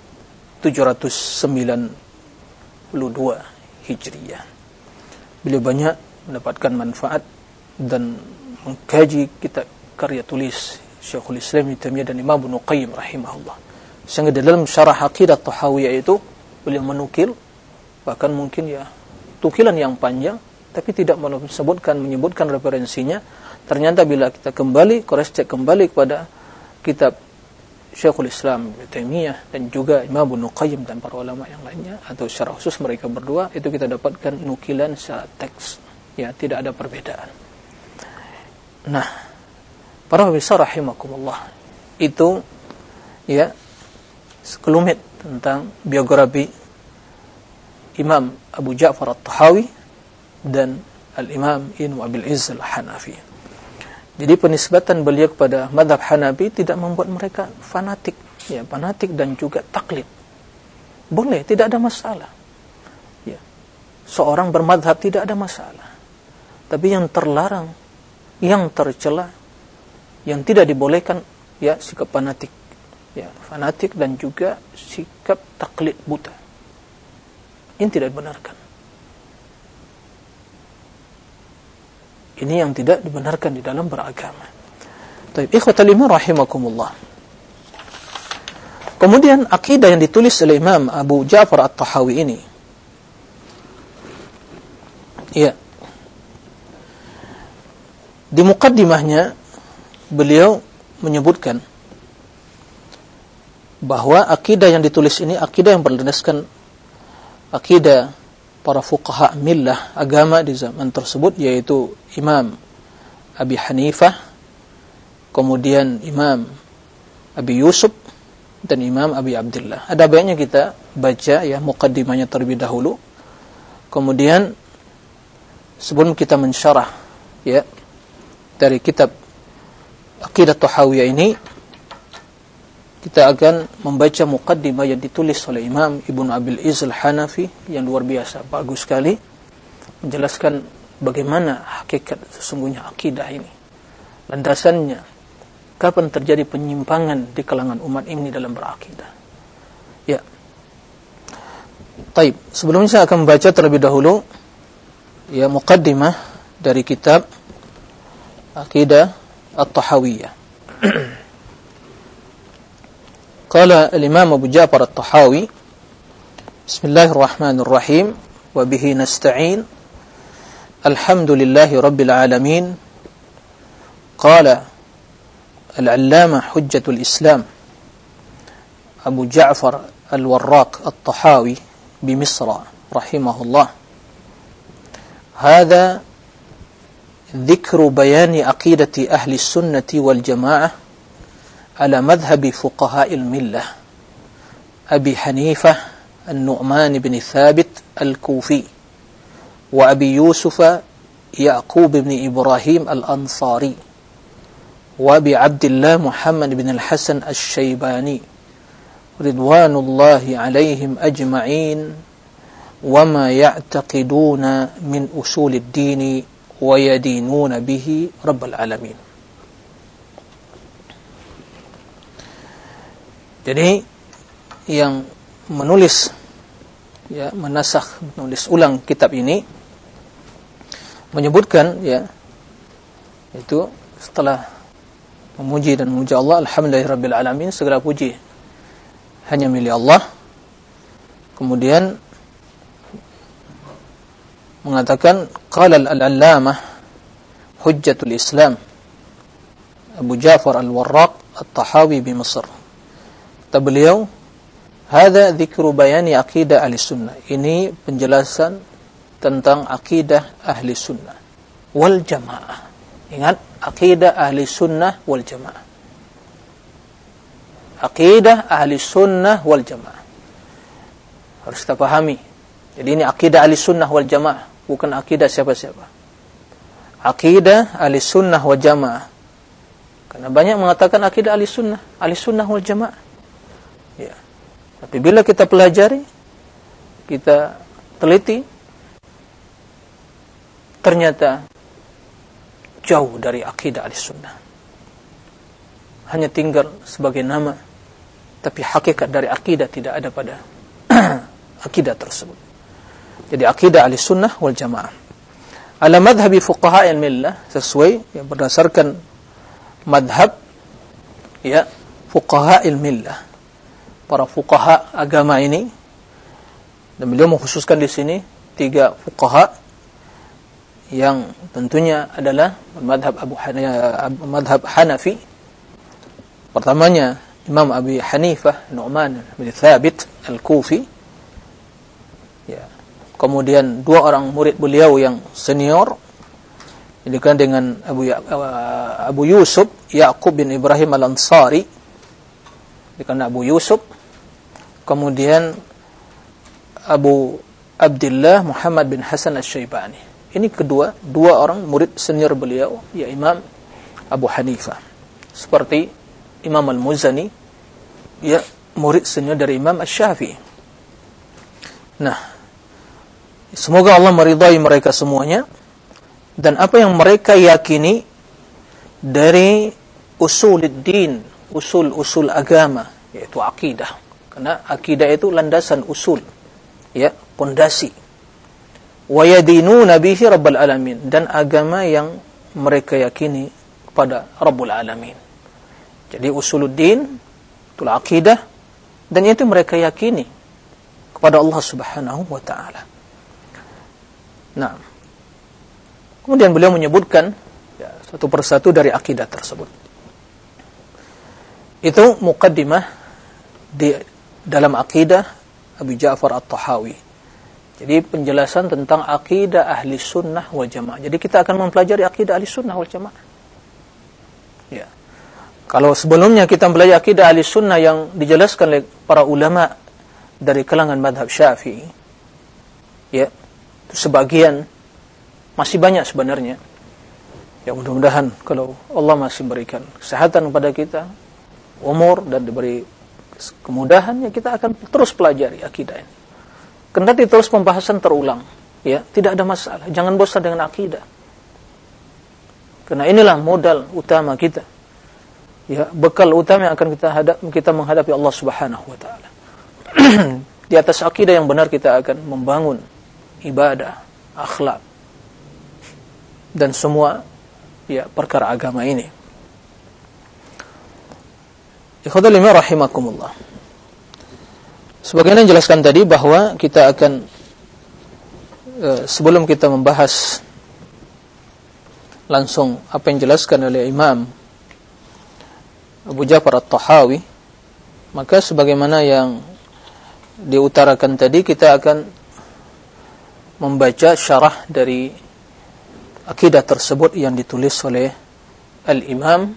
792 Hijriah. Beliau banyak mendapatkan manfaat dan mengkaji kitab karya tulis Syekhul Islam Ibnu Taimiyah dan Imam Ibnu Qayyim rahimahullah. Sehingga dalam syarah Aqidah Tahawiyah itu beliau menukil, bahkan mungkin ya tukilan yang panjang, tapi tidak menyebutkan referensinya. Ternyata bila kita kembali, cross-check kembali kepada kitab Syekhul Islam Ibnu Taimiyah dan juga Imam Ibnu Qayyim dan para ulama yang lainnya, atau secara khusus mereka berdua, itu kita dapatkan nukilan secara teks, ya, tidak ada perbedaan. Nah, para pemirsa rahimakumullah, itu ya sekelumit tentang biografi Imam Abu Ja'far At-Tahawi dan Al-Imam Ibnu Abil Izz Al-Hanafi. Jadi penisbatan beliau kepada mazhab Hanafi tidak membuat mereka fanatik, ya, fanatik dan juga taklid. Boleh, tidak ada masalah. Ya. Seorang bermazhab tidak ada masalah. Tapi yang terlarang, yang tercela, yang tidak dibolehkan, ya, sikap fanatik. Ya, fanatik dan juga sikap taklid buta. Ini tidak dibenarkan. Ini yang tidak dibenarkan di dalam beragama. Baik, ikhwatal iman rahimakumullah. Kemudian akidah yang ditulis oleh Imam Abu Ja'far At-Tahawi ini, ya, di muqaddimahnya beliau menyebutkan bahwa akidah yang ditulis ini akidah yang berdasarkan akidah para fuqaha millah, agama di zaman tersebut, yaitu Imam Abi Hanifah, kemudian Imam Abi Yusuf dan Imam Abi Abdullah. Ada baiknya kita baca ya muqaddimahnya terlebih dahulu, kemudian sebelum kita mensyarah ya dari kitab Aqidah Tahawiyah ini, kita akan membaca muqaddimah yang ditulis oleh Imam Ibnu Abil Izz Al-Hanafi yang luar biasa, bagus sekali menjelaskan bagaimana hakikat sesungguhnya akidah ini, landasannya, kapan terjadi penyimpangan di kalangan umat ini dalam berakidah. Ya. Baik, sebelumnya saya akan membaca terlebih dahulu ya muqaddimah dari kitab Aqidah At-Tahawiyah. Qala al-Imam Abu Ja'far At-Tahawi, Bismillahirrahmanirrahim, wa bihi nasta'in, alhamdulillahi rabbil alamin. Qala al-Allamah Hujjatul Islam Abu Ja'far Al-Warraq At-Tahawi bimisra rahimahullah, hadha dhikru bayani aqidati ahli sunnati wal jamaah على مذهب فقهاء الملة أبي حنيفة النعمان بن ثابت الكوفي وأبي يوسف يعقوب بن إبراهيم الأنصاري وأبي عبد الله محمد بن الحسن الشيباني رضوان الله عليهم أجمعين وما يعتقدون من أصول الدين ويدينون به رب العالمين. Jadi yang menulis ya menasakh, menulis ulang kitab ini menyebutkan ya itu setelah memuji dan memuji Allah, alhamdulillahirabbil alamin, segala puji hanya milik Allah. Kemudian mengatakan qala al-allamah Hujjatul Islam Abu Ja'far Al-Warraq At-Tahawi bi Mesir. Kata beliau, hadza dzikru bayani aqidah ahli sunnah. Ini penjelasan tentang akidah ahli sunnah wal jamaah. Ingat, akidah ahli sunnah wal jamaah. Akidah ahli sunnah wal jamaah harus kita pahami. Jadi ini akidah ahli sunnah wal jamaah, bukan akidah siapa-siapa. Akidah ahli sunnah wal jamaah. Karena banyak mengatakan akidah ahli sunnah wal jamaah. Ya. Tapi bila kita pelajari, kita teliti, ternyata jauh dari akidah Ahlussunnah. Hanya tinggal sebagai nama, tapi hakikat dari akidah tidak ada pada akidah tersebut. Jadi akidah Ahlussunnah wal Jamaah ala madhhabi fuqaha al-millah, sesuai yang berdasarkan madhab ya fuqaha al-millah, para fuqaha agama ini. Dan beliau mengkhususkan di sini 3 fuqaha yang tentunya adalah madhab Hanafi. Pertamanya Imam Abi Hanifah Nu'man bin Thabit Al-Kufi, ya. Kemudian 2 orang murid beliau yang senior, ini kan dengan Abu Yusuf Ya'qub bin Ibrahim Al-Ansari, ini kan Abu Yusuf. Kemudian Abu Abdullah Muhammad bin Hasan Al-Syaibani. Ini kedua 2 orang murid senior beliau, ya Imam Abu Hanifah. Seperti Imam Al-Muzani, ya murid senior dari Imam Asy-Syafi'i. Nah, semoga Allah meridai mereka semuanya, dan apa yang mereka yakini dari usuluddin, usul agama, yaitu akidah. Karena akidah itu landasan usul, ya, pondasi. Wa yadinuna bihi rabbal alamin, dan agama yang mereka yakini kepada Rabbul Alamin. Jadi usuluddin itulah akidah, dan itu mereka yakini kepada Allah Subhanahu wa taala. Nah, kemudian beliau menyebutkan ya, satu persatu dari akidah tersebut. Itu muqaddimah di dalam akidah Abu Ja'far At-Tahawi. Jadi penjelasan tentang akidah ahli sunnah wal jamaah. Jadi kita akan mempelajari akidah ahli sunnah wal jamaah. Ya. Kalau sebelumnya kita mempelajari akidah ahli sunnah yang dijelaskan oleh para ulama dari kalangan madhab Syafi'i, ya, itu sebagian, masih banyak sebenarnya. Ya, mudah-mudahan kalau Allah masih berikan kesehatan kepada kita, umur, dan diberi kemudahan, ya kita akan terus pelajari akidah ini. Kendati terus pembahasan terulang, ya, tidak ada masalah. Jangan bosan dengan akidah. Karena inilah modal utama kita. Ya, bekal utama yang akan kita menghadapi Allah Subhanahu wa taala. Di atas akidah yang benar kita akan membangun ibadah, akhlak, dan semua ya perkara agama ini. Ikhwatul iman rahimakumullah. Sebagaimana dijelaskan tadi bahwa kita akan sebelum kita membahas langsung apa yang dijelaskan oleh Imam Abu Ja'far At-Tahawi, maka sebagaimana yang diutarakan tadi, kita akan membaca syarah dari akidah tersebut yang ditulis oleh Al-Imam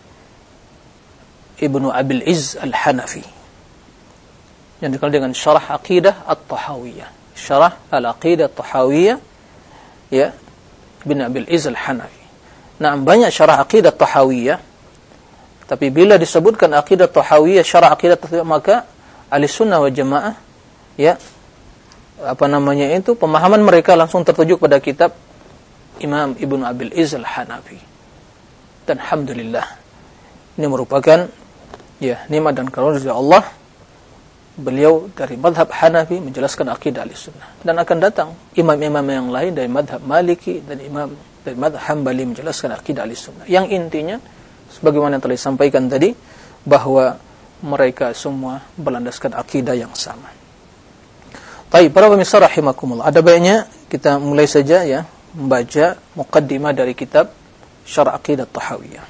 Ibnu Abil Izz Al-Hanafi, yang dikenal dengan syarah Aqidah At-Tahawiyah. Syarah Al-Aqidah At-Tahawiyah, ya, bin Abil Izz Al-Hanafi. Nah, banyak syarah Aqidah At-Tahawiyah, tapi bila disebutkan Aqidah At-Tahawiyah, syarah Aqidah At-Tahawiyah, maka Ahlussunnah wal Jamaah, ya, pemahaman mereka langsung tertuju pada kitab Imam Ibnu Abil Izz Al-Hanafi. Dan alhamdulillah, ini merupakan ya nikmat dan karunia dari Allah. Beliau dari madhab Hanafi menjelaskan akidah Ahlussunnah, dan akan datang imam-imam yang lain dari madhab Maliki dan imam dari madhab Hambali menjelaskan akidah Ahlussunnah, yang intinya sebagaimana yang telah disampaikan tadi, bahwa mereka semua berlandaskan akidah yang sama. Baik, para pemirsa rahimakumullah, ada baiknya kita mulai saja ya membaca muqaddimah dari kitab Syarah Aqidah At-Tahawiyah.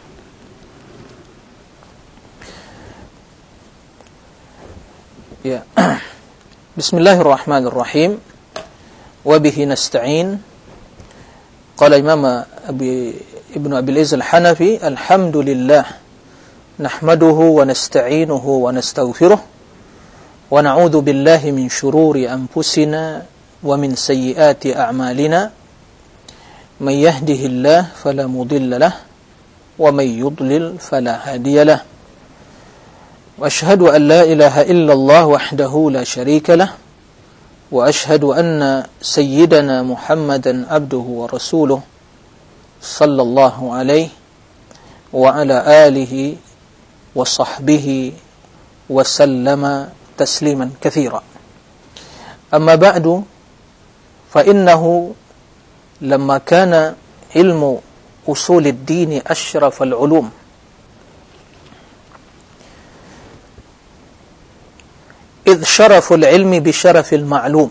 Ya. Bismillahirrahmanirrahim. Wa bihi nasta'in. Qala Imam Ibnu Abil Izz Al-Hanafi, alhamdulillah nahmaduhu wa nasta'inuhu wa nastaghfiruh wa na'udzu billahi min shururi anfusina wa min sayyiati a'malina. May yahdihillahu fala mudilla lahu wa may yudlil fala hadiya lahu. وأشهد أن لا إله إلا الله وحده لا شريك له وأشهد أن سيدنا محمدا عبده ورسوله sallallahu alaihi wa ala alihi wa sahbihi wa sallama tasliman katsira. Amma ba'du, fa innahu lamma kana ilmu usul ad-din ashraf al-ulum إذ شرف العلم بشرف المعلوم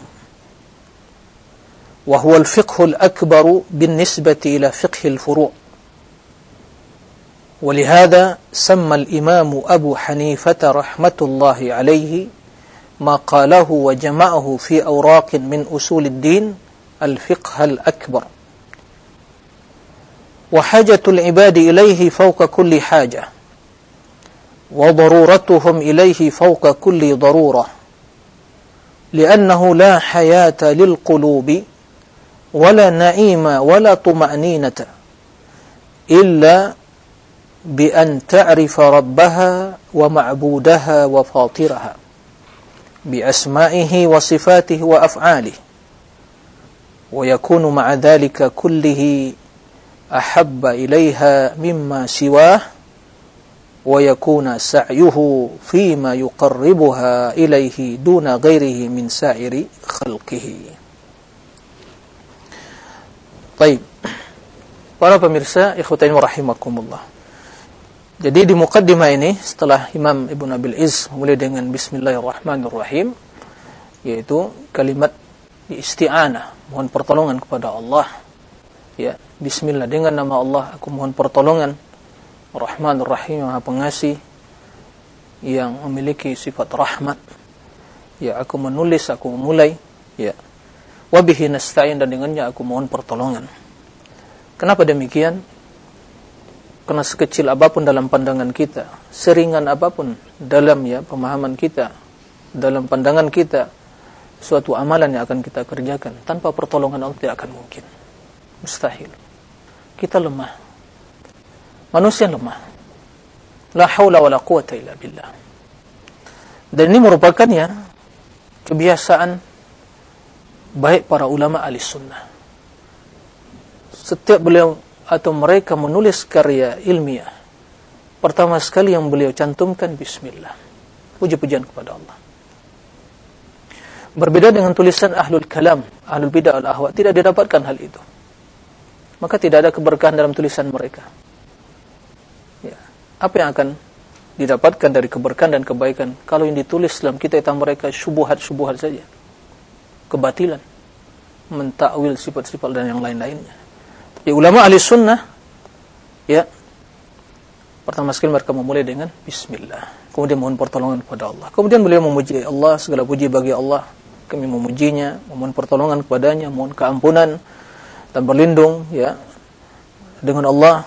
وهو الفقه الأكبر بالنسبة إلى فقه الفروع. ولهذا سمى الإمام أبو حنيفة رحمة الله عليه ما قاله وجمعه في أوراق من أصول الدين الفقه الأكبر، وحاجة العباد إليه فوق كل حاجة، وضرورتهم إليه فوق كل ضرورة، لأنه لا حياة للقلوب ولا نعيم ولا طمأنينة إلا بأن تعرف ربها ومعبودها وفاطرها بأسمائه وصفاته وأفعاله، ويكون مع ذلك كله أحب إليها مما سواه، ويكون سعيه فيما يقربها إليه دون غيره من سائر خلقه. Baik, para pemirsa, ikhwatain wa rahimakumullah. Jadi di muqaddimah ini, setelah Imam Ibn Abil Izz mulai dengan Bismillahirrahmanirrahim, yaitu kalimat isti'anah, mohon pertolongan kepada Allah. Ya, Bismillah, dengan nama Allah aku mohon pertolongan. Rahmanur Rahim, Maha Pengasih, yang memiliki sifat rahmat. Ya, aku menulis, aku memulai. Ya, wabihi nasta'in, dan dengannya aku mohon pertolongan. Kenapa demikian? Karena sekecil apapun dalam pandangan kita, seringan apapun dalam pemahaman kita, dalam pandangan kita, suatu amalan yang akan kita kerjakan tanpa pertolongan Allah tidak akan mungkin. Mustahil. Kita lemah. Manusia lemah. La haula wala quwata illa billah. Dan ini merupakan kebiasaan baik para ulama ahli sunnah. Setiap beliau atau mereka menulis karya ilmiah, pertama sekali yang beliau cantumkan Bismillah, puji-pujian kepada Allah. Berbeda dengan tulisan ahlul kalam, ahlul bid'ah al-ahwa, tidak didapatkan hal itu. Maka tidak ada keberkahan dalam tulisan mereka. Apa yang akan didapatkan dari keberkahan dan kebaikan kalau yang ditulis dalam kitab mereka syubhat-syubhat saja, kebatilan, mentakwil sifat-sifat dan yang lain-lainnya. Ulama ahli sunnah, pertama sekali mereka memulai dengan Bismillah, kemudian mohon pertolongan kepada Allah, kemudian beliau memuji Allah, segala puji bagi Allah, kami memujinya, memohon pertolongan kepadanya, mohon keampunan dan berlindung dengan Allah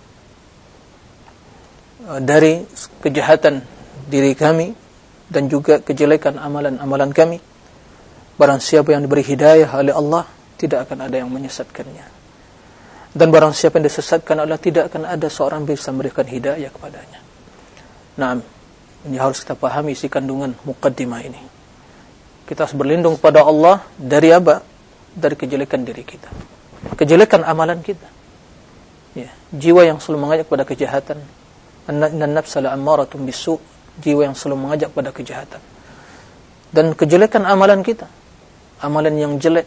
dari kejahatan diri kami dan juga kejelekan amalan-amalan kami. Barang siapa yang diberi hidayah oleh Allah, tidak akan ada yang menyesatkannya. Dan barang siapa yang disesatkan Allah, tidak akan ada seorang bisa memberikan hidayah kepadanya. Nah, ini harus kita pahami isi kandungan muqaddimah ini. Kita harus berlindung kepada Allah dari apa? Dari kejelekan diri kita, kejelekan amalan kita. Jiwa yang selalu mengajak pada kejahatan. Innan nafsa la'ammaratun bisu', jiwa yang selalu mengajak pada kejahatan. Dan kejelekan amalan kita, amalan yang jelek.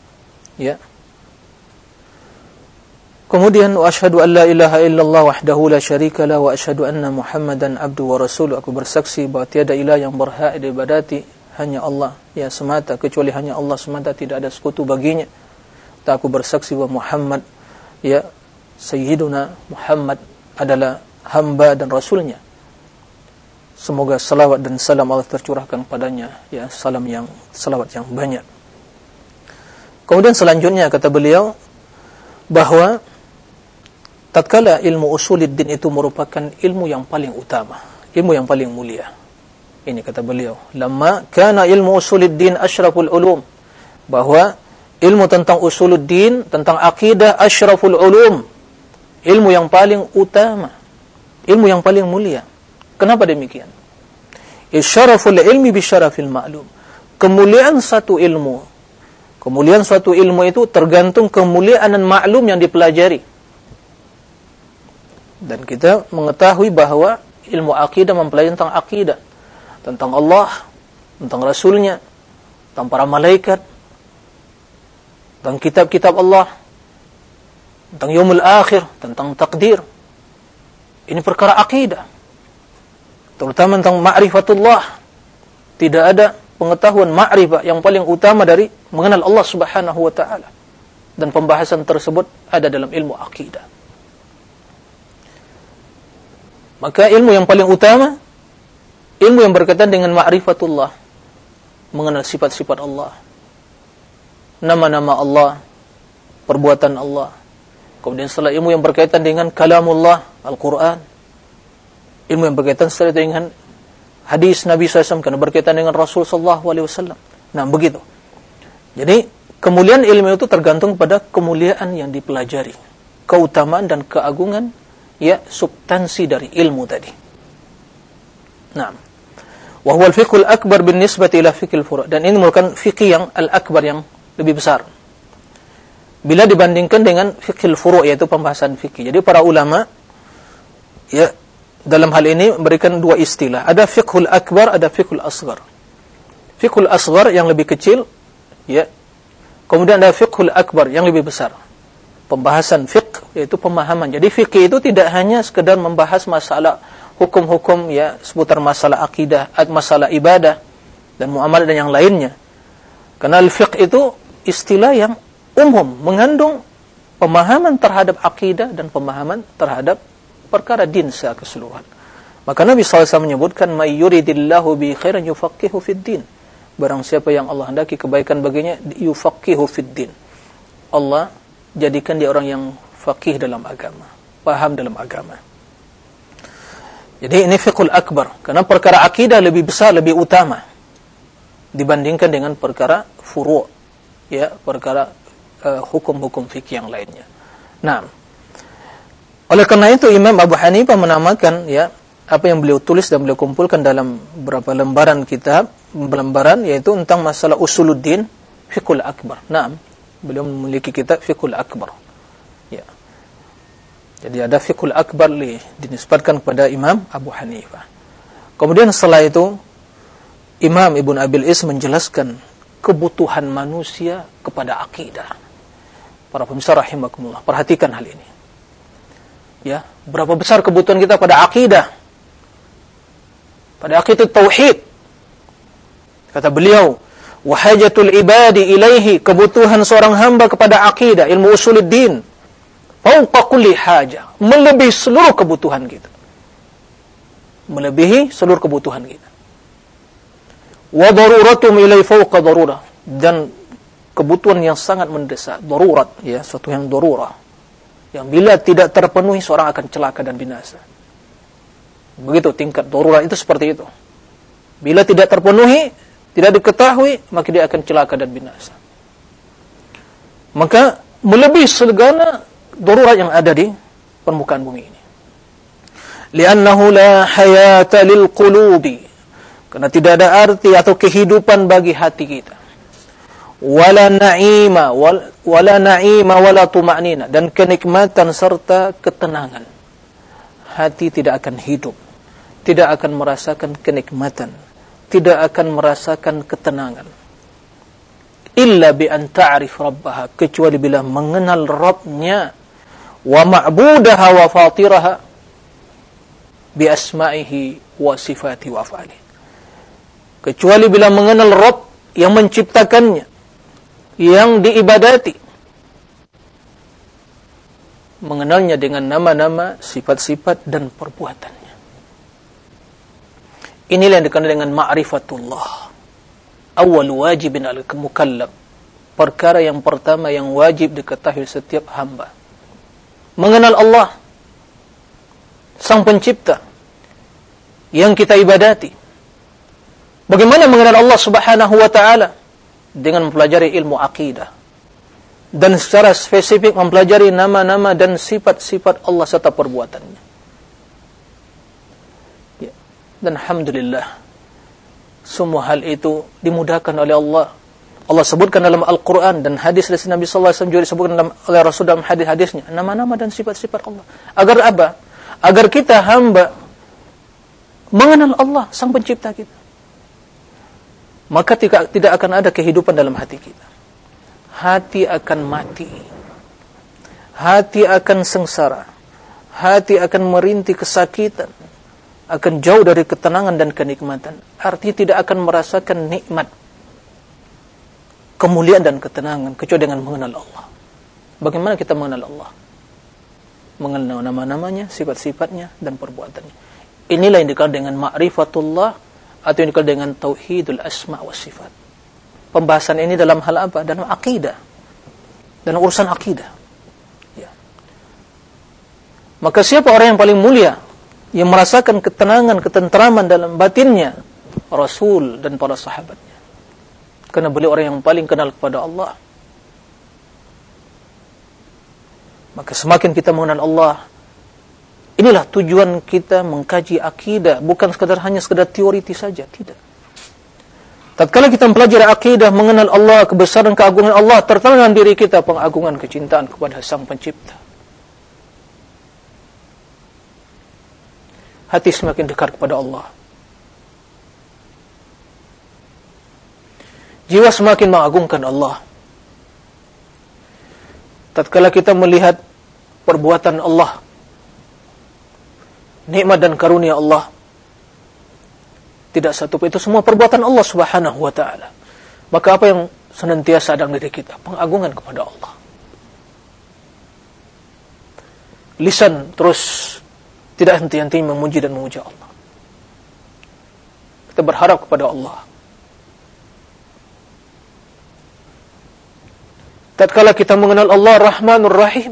Kemudian wa asyhadu an la ilaha illallah wahdahu la syarika lah wa asyhadu anna Muhammadan abduhu wa rasuluh. Aku bersaksi bahawa tiada ilah yang berhak diibadati hanya Allah semata, kecuali hanya Allah semata, tidak ada sekutu baginya. Dan aku bersaksi bahawa Muhammad Sayyiduna Muhammad adalah hamba dan rasulnya. Semoga salawat dan salam Allah tercurahkan padanya, salawat yang banyak. Kemudian selanjutnya kata beliau bahwa tatkala ilmu usuluddin itu merupakan ilmu yang paling utama, ilmu yang paling mulia. Ini kata beliau, lamma kana ilmu usuluddin asyraful ulum, bahwa ilmu tentang usuluddin, tentang akidah, asyraful ulum, ilmu yang paling utama, ilmu yang paling mulia. Kenapa demikian? Isyaraful ilmi bisyarafil ma'lum. Kemuliaan suatu ilmu itu tergantung kemuliaan dan maklum yang dipelajari. Dan kita mengetahui bahwa ilmu akidah mempelajari tentang akidah, tentang Allah, tentang Rasulnya, tentang para malaikat, tentang kitab-kitab Allah, tentang yaumul akhir, tentang takdir. Ini perkara akidah, terutama tentang ma'rifatullah. Tidak ada pengetahuan ma'rifah yang paling utama dari mengenal Allah Subhanahu wa ta'ala, dan pembahasan tersebut ada dalam ilmu akidah. Maka ilmu yang paling utama, ilmu yang berkaitan dengan ma'rifatullah, mengenal sifat-sifat Allah, nama-nama Allah, perbuatan Allah. Kemudian setelah ilmu yang berkaitan dengan kalamullah, Al-Quran, ilmu yang berkaitan setelah dengan hadis Nabi SAW, karena berkaitan dengan Rasul SAW. Nah, begitu. Jadi, kemuliaan ilmu itu tergantung pada kemuliaan yang dipelajari, keutamaan dan keagungan, ya, substansi dari ilmu tadi. Nah, wa huwa al-fiqhul akbar bin nisbati ila fiqhil furu', dan ini merupakan fikih yang al-akbar, yang lebih besar bila dibandingkan dengan fiqhil furu', yaitu pembahasan fikih. Jadi para ulama, ya, dalam hal ini memberikan dua istilah. Ada fiqhul akbar, ada fiqhul asghar. Fiqhul asghar yang lebih kecil, ya. Kemudian ada fiqhul akbar yang lebih besar. Pembahasan fiqh, yaitu pemahaman. Jadi fikih itu tidak hanya sekedar membahas masalah hukum-hukum, ya, seputar masalah akidah, masalah ibadah dan muamalah dan yang lainnya. Karena al-fiqh itu istilah yang umum, mengandung pemahaman terhadap akidah dan pemahaman terhadap perkara din secara keseluruhan. Maka Nabi SAW menyebutkan, "May yuridillahu bi khairan yufaqihu fid din." Barang siapa yang Allah hendaki kebaikan baginya, yufaqihu fid din. Allah jadikan dia orang yang faqih dalam agama, paham dalam agama. Jadi ini fiqhul akbar, karena perkara akidah lebih besar, lebih utama dibandingkan dengan perkara furu', ya, perkara hukum-hukum fikih yang lainnya. Nah, oleh karena itu Imam Abu Hanifah menamakan, ya, apa yang beliau tulis dan beliau kumpulkan dalam beberapa lembaran kitab, yaitu tentang masalah usuluddin, fiqhul akbar. Nah, beliau memiliki kitab fiqhul akbar, ya. Jadi ada fiqhul akbar dinisbatkan kepada Imam Abu Hanifah. Kemudian setelah itu Imam Ibn Abil Is menjelaskan kebutuhan manusia kepada akidah. Para pemirsa rahimakumullah, perhatikan hal ini. Ya, berapa besar kebutuhan kita pada akidah. Pada akidah tauhid. Kata beliau, wa hajatul ibadi ilaihi, kebutuhan seorang hamba kepada akidah, ilmu usuluddin, fauqa kulli haja, melebihi seluruh kebutuhan kita. Melebihi seluruh kebutuhan kita. Wa daruratum ilai fauqa darurah, dan kebutuhan yang sangat mendesak, darurat, ya, suatu yang darurah, yang bila tidak terpenuhi seorang akan celaka dan binasa. Begitu tingkat darurat itu, seperti itu. Bila tidak terpenuhi, tidak diketahui, maka dia akan celaka dan binasa. Maka melebihi segala darurat yang ada di permukaan bumi ini. Li'annahu la hayata lil qulubi, karena tidak ada arti atau kehidupan bagi hati kita. Wala na'ima wala tuma'nina, dan kenikmatan serta ketenangan. Hati tidak akan hidup, tidak akan merasakan kenikmatan, tidak akan merasakan ketenangan, illa bi an ta'rif rabbaha, kecuali bila mengenal Rabbnya, wa ma'budaha wa fatiraha bi asma'ihi wa sifati wa af'alihi, kecuali bila mengenal Rabb yang menciptakannya, yang diibadati, mengenalnya dengan nama-nama, sifat-sifat dan perbuatannya. Inilah yang dikenal dengan ma'rifatullah, awal wajibin al-mukallaf, perkara yang pertama yang wajib diketahui setiap hamba. Mengenal Allah, Sang Pencipta yang kita ibadati. Bagaimana mengenal Allah Subhanahu wa ta'ala? Dengan mempelajari ilmu akidah, dan secara spesifik mempelajari nama-nama dan sifat-sifat Allah serta perbuatannya. Ya. Dan alhamdulillah, semua hal itu dimudahkan oleh Allah. Allah sebutkan dalam Al-Quran dan hadis dari Nabi SAW juga disebutkan oleh Rasul dalam hadis-hadisnya, nama-nama dan sifat-sifat Allah. Agar apa? agar kita hamba mengenal Allah, Sang Pencipta kita. Maka tidak akan ada kehidupan dalam hati kita. Hati akan mati. Hati akan sengsara. Hati akan merintih kesakitan. Akan jauh dari ketenangan dan kenikmatan. Artinya tidak akan merasakan nikmat, kemuliaan dan ketenangan kecuali dengan mengenal Allah. Bagaimana kita mengenal Allah? Mengenal nama-namanya, sifat-sifatnya, dan perbuatannya. Inilah yang dikenal dengan ma'rifatullah atau yang dikenal dengan tauhidul asma wa sifat. Pembahasan ini dalam hal apa? Dalam akidah. Dalam urusan akidah. Ya. Maka siapa orang yang paling mulia, yang merasakan ketenangan, ketentraman dalam batinnya? Rasul dan para sahabatnya. Karena beliau orang yang paling kenal kepada Allah. Maka semakin kita mengenal Allah, inilah tujuan kita mengkaji akidah, bukan hanya sekedar teoritis saja, tidak. Tatkala kita mempelajari akidah, mengenal Allah, kebesaran keagungan Allah, tertanam dalam diri kita pengagungan kecintaan kepada Sang Pencipta. Hati semakin dekat kepada Allah. Jiwa semakin mengagungkan Allah. Tatkala kita melihat perbuatan Allah, nikmat dan karunia Allah, tidak satu itu semua perbuatan Allah Subhanahu wa ta'ala. Maka apa yang senantiasa ada dalam diri kita? Pengagungan kepada Allah. Lisan terus tidak henti-henti memuji dan memuja Allah. Kita berharap kepada Allah. Tatkala kita mengenal Allah Rahmanur Rahim,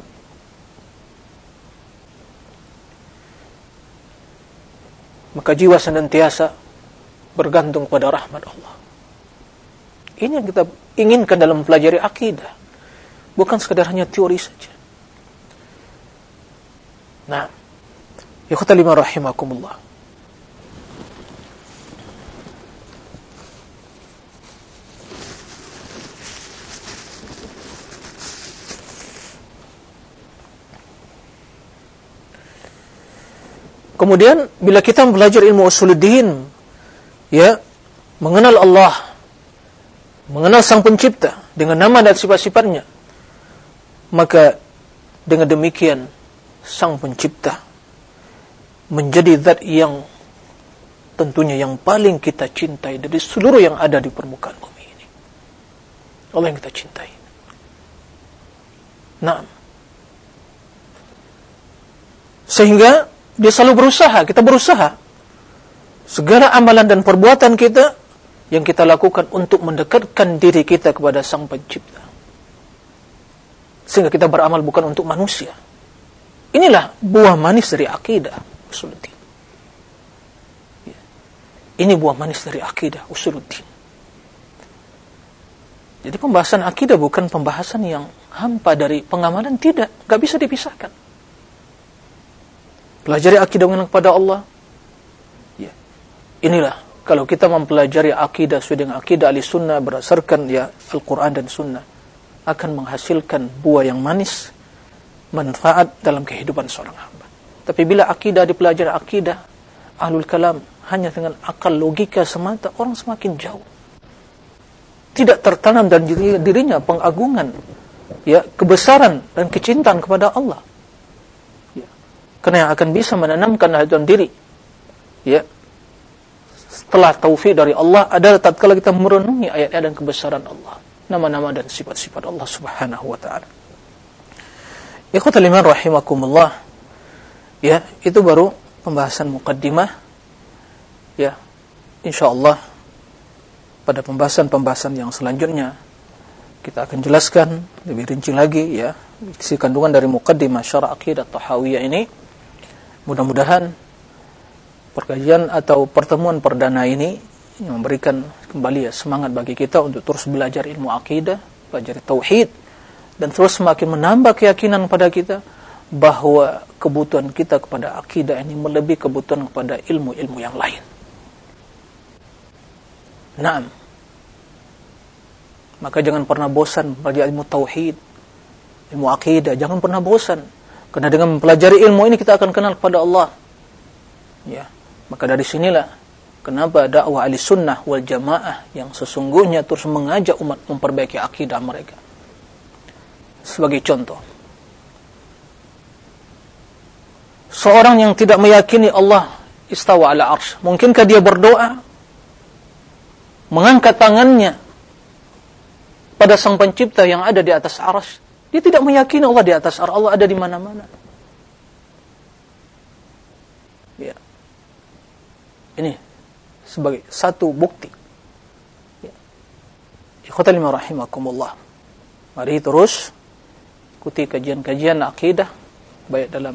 maka jiwa senantiasa bergantung pada rahmat Allah. Ini yang kita inginkan dalam mempelajari akidah, bukan sekadar hanya teori saja. Nah, ikhwatal iman rahimakumullah. Kemudian bila kita belajar ilmu usuluddin, ya, mengenal Allah, mengenal Sang Pencipta dengan nama dan sifat-sifatnya, maka dengan demikian Sang Pencipta menjadi zat yang tentunya yang paling kita cintai dari seluruh yang ada di permukaan bumi ini. Allah yang kita cintai. Nah, sehingga dia selalu berusaha, kita berusaha segala amalan dan perbuatan kita yang kita lakukan untuk mendekatkan diri kita kepada Sang Pencipta, sehingga kita beramal bukan untuk manusia. Inilah buah manis dari akidah usuluddin. Ini buah manis dari akidah usuluddin. Jadi pembahasan akidah bukan pembahasan yang hampa dari pengamalan, tidak, gak bisa dipisahkan. Pelajari akidah mengenal kepada Allah. Ya. Inilah kalau kita mempelajari akidah sesuai dengan akidah ahli sunnah berdasarkan ya Al-Quran dan sunnah, akan menghasilkan buah yang manis, manfaat dalam kehidupan seorang hamba. Tapi bila akidah dipelajari akidah ahlul kalam hanya dengan akal logika semata, orang semakin jauh. Tidak tertanam dalam dirinya pengagungan, ya, kebesaran dan kecintaan kepada Allah. Karena yang akan bisa menanamkan dalam diri, ya, setelah taufik dari Allah adalah tatkala kita merenungi ayat-ayat dan kebesaran Allah, nama-nama dan sifat-sifat Allah Subhanahu wa ta'ala. Ikhwatal iman rahimakumullah. Ya, itu baru pembahasan muqaddimah. Ya, insyaallah pada pembahasan yang selanjutnya kita akan jelaskan lebih rinci lagi, ya, isi kandungan dari muqaddimah syarah aqidah Tahawiyah ini. Mudah-mudahan perkajian atau pertemuan perdana ini memberikan kembali ya semangat bagi kita untuk terus belajar ilmu akidah, belajar tauhid, dan terus semakin menambah keyakinan pada kita bahwa kebutuhan kita kepada akidah ini melebihi kebutuhan kepada ilmu-ilmu yang lain. Naam. Maka jangan pernah bosan belajar ilmu tauhid, ilmu akidah, jangan pernah bosan. Karena dengan mempelajari ilmu ini kita akan kenal kepada Allah. Ya, maka dari sinilah kenapa dakwah Ahlussunnah wal Jamaah yang sesungguhnya terus mengajak umat memperbaiki akidah mereka. Sebagai contoh, seorang yang tidak meyakini Allah istawa ala arsy, mungkinkah dia berdoa mengangkat tangannya pada Sang Pencipta yang ada di atas arsy? Dia tidak meyakini Allah di atas arsy, Allah ada di mana-mana. Ya. Ini sebagai satu bukti. Ya. Ikhwatal rahimakumullah. Mari terus ikuti kajian-kajian akidah, baik dalam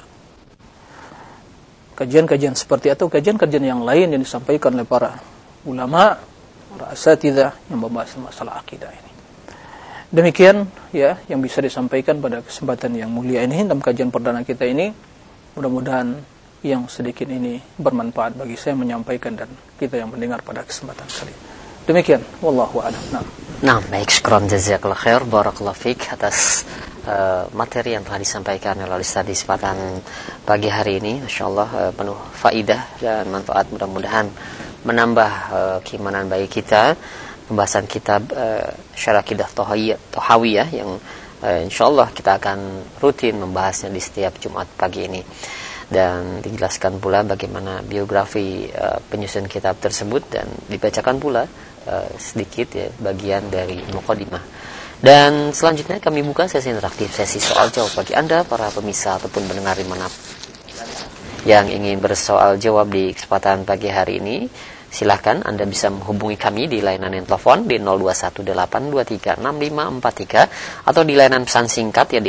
kajian-kajian seperti atau kajian-kajian yang lain yang disampaikan oleh para ulama, para asatidzah yang membahas masalah akidah ini. Demikian ya yang bisa disampaikan pada kesempatan yang mulia ini dalam kajian perdana kita ini. Mudah-mudahan yang sedikit ini bermanfaat bagi saya menyampaikan dan kita yang mendengar pada kesempatan kali ini. Demikian, wallahu a'lam. Nah, baik, syukran jazakallahu khair, barakallahu fiik atas materi yang telah disampaikan oleh Ustaz di kesempatan pagi hari ini. Masyaallah penuh faidah dan manfaat, mudah-mudahan menambah keimanan bagi kita. Pembahasan kitab Syarah Aqidah Thahawiyah yang insyaallah kita akan rutin membahasnya di setiap Jumat pagi ini. Dan dijelaskan pula bagaimana biografi penyusun kitab tersebut dan dibacakan pula sedikit ya bagian dari muqaddimah. Dan selanjutnya kami buka sesi interaktif, sesi soal jawab bagi Anda para pemirsa ataupun pendengar dimanapun yang ingin bersoal jawab di kesempatan pagi hari ini. Silahkan Anda bisa menghubungi kami di layanan telepon di 0218236543 atau di layanan pesan singkat ya di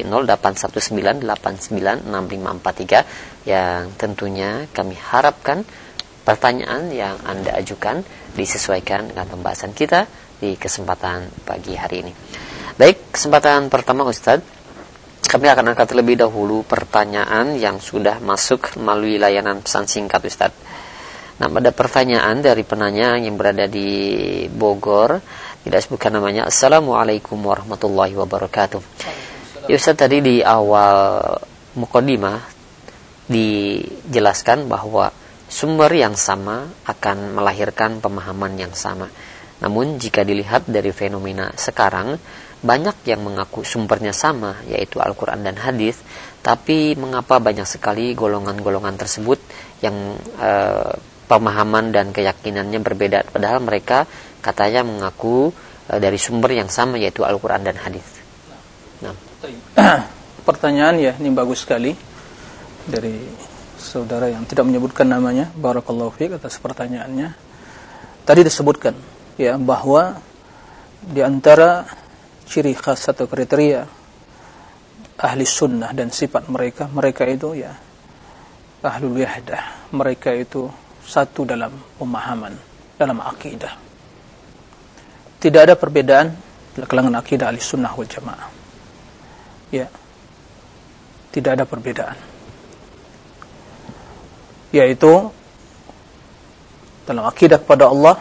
0819896543 yang tentunya kami harapkan pertanyaan yang Anda ajukan disesuaikan dengan pembahasan kita di kesempatan pagi hari ini. Baik, kesempatan pertama Ustadz, kami akan angkat terlebih dahulu pertanyaan yang sudah masuk melalui layanan pesan singkat Ustadz. Nah, ada pertanyaan dari penanya yang berada di Bogor, tidak sebutkan namanya. Assalamualaikum warahmatullahi wabarakatuh. Ya Ustaz, tadi di awal muqaddimah dijelaskan bahwa sumber yang sama akan melahirkan pemahaman yang sama. Namun jika dilihat dari fenomena sekarang, banyak yang mengaku sumbernya sama, yaitu Al-Quran dan Hadis, tapi mengapa banyak sekali golongan-golongan tersebut yang pemahaman dan keyakinannya berbeda, padahal mereka katanya mengaku dari sumber yang sama, yaitu Al-Quran dan Hadis. Nah. Pertanyaan ya, ini bagus sekali dari saudara yang tidak menyebutkan namanya. Barakallahu fiik atas pertanyaannya. Tadi disebutkan ya bahwa di antara ciri khas atau kriteria ahli sunnah dan sifat mereka itu ya ahlul wahdah, mereka itu satu dalam pemahaman, dalam akidah. Tidak ada perbedaan dalam kalangan akidah ahli sunnah wal jamaah ya, tidak ada perbedaan, yaitu dalam akidah kepada Allah,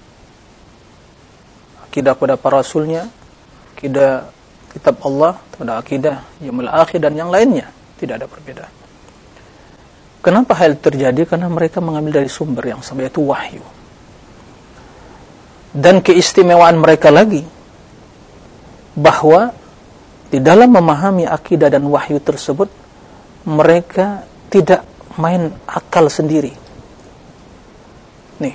akidah kepada para rasulnya, akidah kitab Allah, pada akidah yaumil akhir dan yang lainnya, tidak ada perbedaan. Kenapa hal terjadi? Karena mereka mengambil dari sumber yang sama, yaitu wahyu. Dan keistimewaan mereka lagi bahwa di dalam memahami akidah dan wahyu tersebut mereka tidak main akal sendiri. Nih.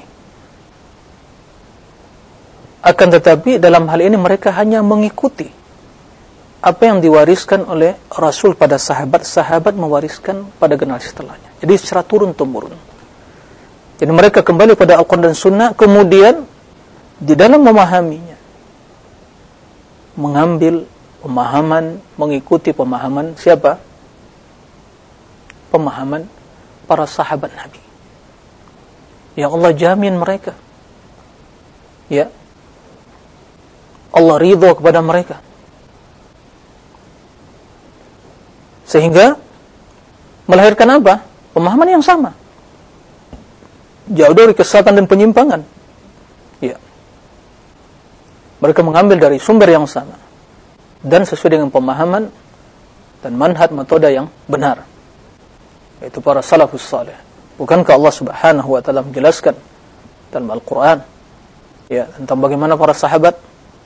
Akan tetapi dalam hal ini mereka hanya mengikuti apa yang diwariskan oleh Rasul pada sahabat-sahabat mewariskan pada generasi setelahnya. Jadi secara turun-temurun. Jadi mereka kembali pada Al-Quran dan Sunnah, kemudian di dalam memahaminya mengambil pemahaman, mengikuti pemahaman siapa? Pemahaman para sahabat Nabi. Yang Allah jamin mereka. Ya. Allah ridho kepada mereka. Sehingga melahirkan apa? Pemahaman yang sama. Jauh dari kesesatan dan penyimpangan. Ya. Mereka mengambil dari sumber yang sama. Dan sesuai dengan pemahaman dan manhaj metode yang benar, yaitu para salafus saleh. Bukankah Allah Subhanahu wa taala menjelaskan dalam Al-Qur'an ya tentang bagaimana para sahabat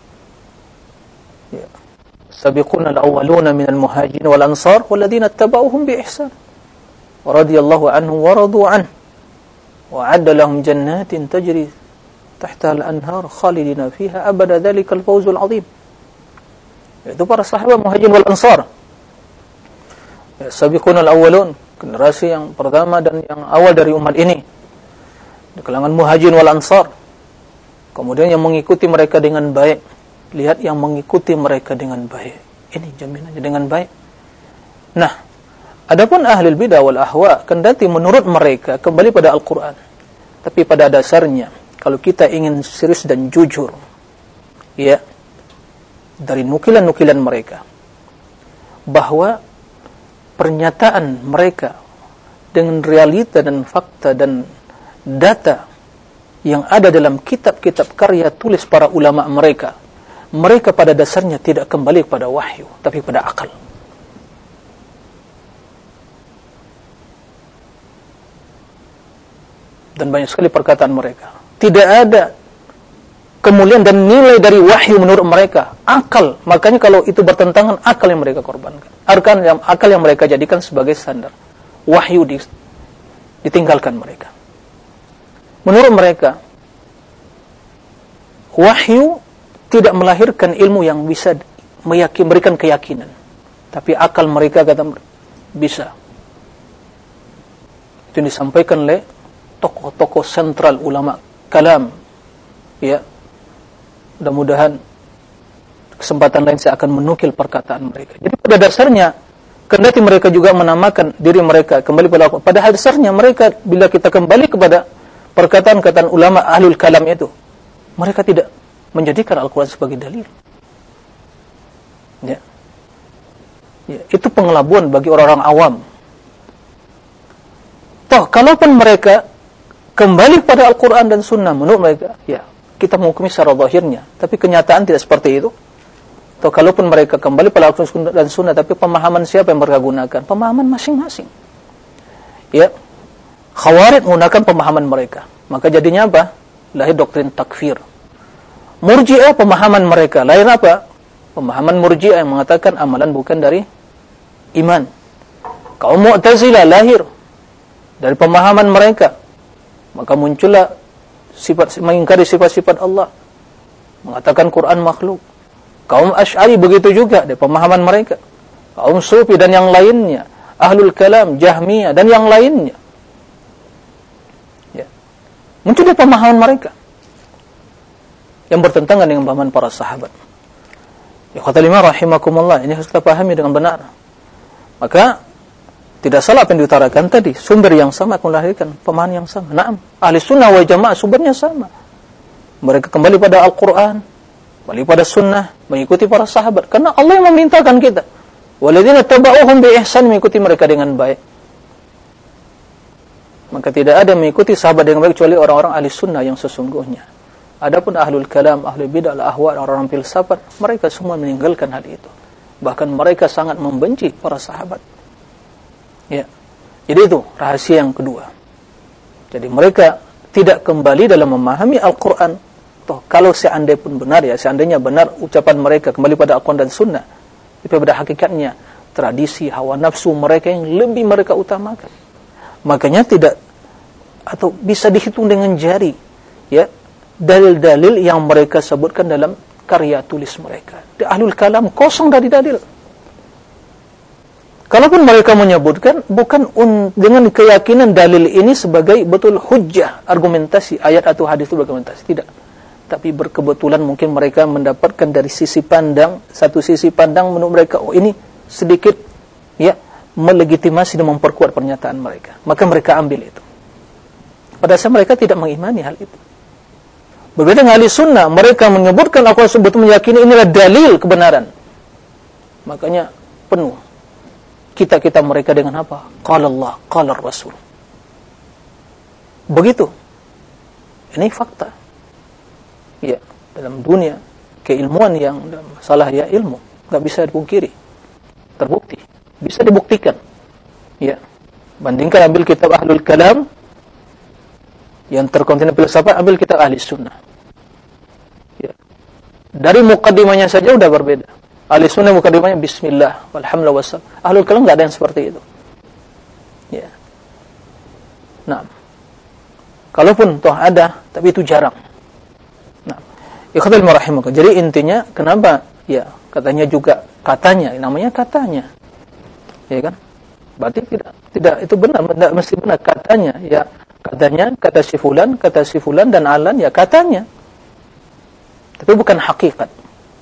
ya, sabiquna al-awwaluna minal muhajirin wal ansar walladzina ittaba'uuhum bi ihsan wa radiyallahu anhum wa radu anhu wa 'adda lahum jannatin tajri tahtaha al-anhar khalidina fiha abada dzalikal fawzul 'adzim. Itu para sahabat muhajirin wal ansar. Ya, sabiquna al-awwalun, generasi yang pertama dan yang awal dari umat ini, di kalangan muhajirin wal ansar. Kemudian yang mengikuti mereka dengan baik. Lihat yang mengikuti mereka dengan baik. Ini jaminannya dengan baik. Nah, adapun ahlul bidah wal ahwa, kendati menurut mereka kembali pada Al-Quran. Tapi pada dasarnya, kalau kita ingin serius dan jujur, ya, dari nukilan-nukilan mereka, bahwa pernyataan mereka dengan realita dan fakta dan data yang ada dalam kitab-kitab karya tulis para ulama mereka pada dasarnya tidak kembali pada wahyu, tapi pada akal. Dan banyak sekali perkataan mereka tidak ada kemuliaan dan nilai dari wahyu menurut mereka, akal. Makanya kalau itu bertentangan, akal yang mereka korbankan, akal yang mereka jadikan sebagai standar, wahyu ditinggalkan mereka. Menurut mereka, wahyu tidak melahirkan ilmu yang bisa memberikan keyakinan, tapi akal mereka kata bisa. Itu disampaikan oleh tokoh-tokoh sentral ulama kalam. Ya, mudah-mudahan kesempatan lain saya akan menukil perkataan mereka. Jadi pada dasarnya, kendati mereka juga menamakan diri mereka kembali pada dasarnya mereka, bila kita kembali kepada perkataan-perkataan ulama ahlul kalam itu, mereka tidak menjadikan Al-Quran sebagai dalil. Ya. Ya, itu pengelabuan bagi orang-orang awam. Toh, kalaupun mereka kembali pada Al-Quran dan Sunnah, menurut mereka, ya, kita menghukumi secara zahirnya, tapi kenyataan tidak seperti itu. Atau kalaupun mereka kembali pada Al-Quran dan Sunnah, tapi pemahaman siapa yang mereka gunakan? Pemahaman masing-masing. Ya, Khawarij menggunakan pemahaman mereka, maka jadinya apa? Lahir doktrin takfir. Murji'ah pemahaman mereka, lahir apa? Pemahaman Murji'ah yang mengatakan amalan bukan dari iman. Kaum Mu'tazilah lahir dari pemahaman mereka, maka muncullah mengingkari sifat-sifat Allah, mengatakan Quran makhluk. Kaum Asy'ari begitu juga dari pemahaman mereka. Kaum Sufi dan yang lainnya, Ahlul Kalam, Jahmiyah dan yang lainnya, ya, muncul dari pemahaman mereka yang bertentangan dengan pemahaman para sahabat. Ya khawatir rahimakumullah, ini harus kita pahami dengan benar. Maka tidak salah apa yang diutarakan tadi, sumber yang sama akan melahirkan pemahaman yang sama. Naam, ahli sunnah wal jamaah sumbernya sama. Mereka kembali pada Al-Quran, kembali pada sunnah, mengikuti para sahabat. Karena Allah yang memerintahkan kita. Walladzina taba'uuhum bi ihsan, mengikuti mereka dengan baik. Maka tidak ada mengikuti sahabat dengan baik kecuali orang-orang ahli sunnah yang sesungguhnya. Adapun ahlul kalam, ahlul bidah, al-ahwa, orang-orang filsafat, mereka semua meninggalkan hal itu. Bahkan mereka sangat membenci para sahabat. Ya. Jadi itu rahasia yang kedua. Jadi mereka tidak kembali dalam memahami Al-Quran. Toh kalau seandainya pun benar, ya, seandainya benar ucapan mereka kembali pada Al-Quran dan Sunnah, tapi pada hakikatnya tradisi, hawa nafsu mereka yang lebih mereka utamakan. Makanya tidak, atau bisa dihitung dengan jari, ya, dalil-dalil yang mereka sebutkan dalam karya tulis mereka. Di ahlul kalam kosong dari dalil. Kalaupun mereka menyebutkan, bukan dengan keyakinan dalil ini sebagai betul hujjah, argumentasi, ayat atau hadis itu argumentasi, tidak. Tapi berkebetulan mungkin mereka mendapatkan dari sisi pandang, satu sisi pandang menurut mereka, oh ini sedikit, ya, melegitimasi dan memperkuat pernyataan mereka. Maka mereka ambil itu. Padahal mereka tidak mengimani hal itu. Berbeda dengan ahli sunnah, mereka menyebutkan aku sebut meyakini inilah dalil kebenaran. Makanya penuh kita mereka dengan apa? Qala Allah, qala Rasul. Begitu. Ini fakta. Ya, dalam dunia keilmuan yang dalam masalah ya ilmu, enggak bisa dipungkiri. Terbukti. bisa dibuktikan. Ya. Bandingkan ambil kitab Ahlul Kalam yang terkonten filsafat, ambil kitab Ahli Sunnah. Ya. Dari mukaddimahnya saja udah berbeda. Ahli Sunnah mukaddimahnya bismillah walhamdulillah wassalam. Ahlul Kalam enggak ada yang seperti itu. Ya. Nah, kalaupun toh ada, tapi itu jarang. Nah, ikhwatul rahimakumullah. Jadi intinya kenapa? Ya, katanya juga katanya, namanya katanya. Ya kan? Berarti tidak itu benar, tidak mesti benar katanya. Ya, katanya, kata si fulan dan alan ya katanya. Tapi bukan hakikat.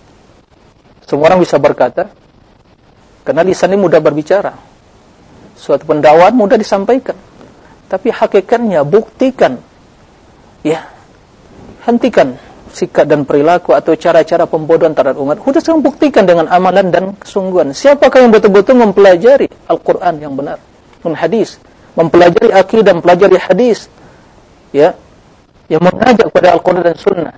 Semua orang bisa berkata karena lisan ini mudah berbicara. Suatu pendakwaan mudah disampaikan. Tapi hakikatnya buktikan. Ya. Hentikan sikap dan perilaku atau cara-cara pembodohan terhadap umat. Sudah sekarang buktikan dengan amalan dan kesungguhan. Siapakah yang betul-betul mempelajari Al-Quran yang benar, dan hadis, mempelajari akidah, mempelajari hadis, ya, yang mengajak pada Al-Quran dan Sunnah.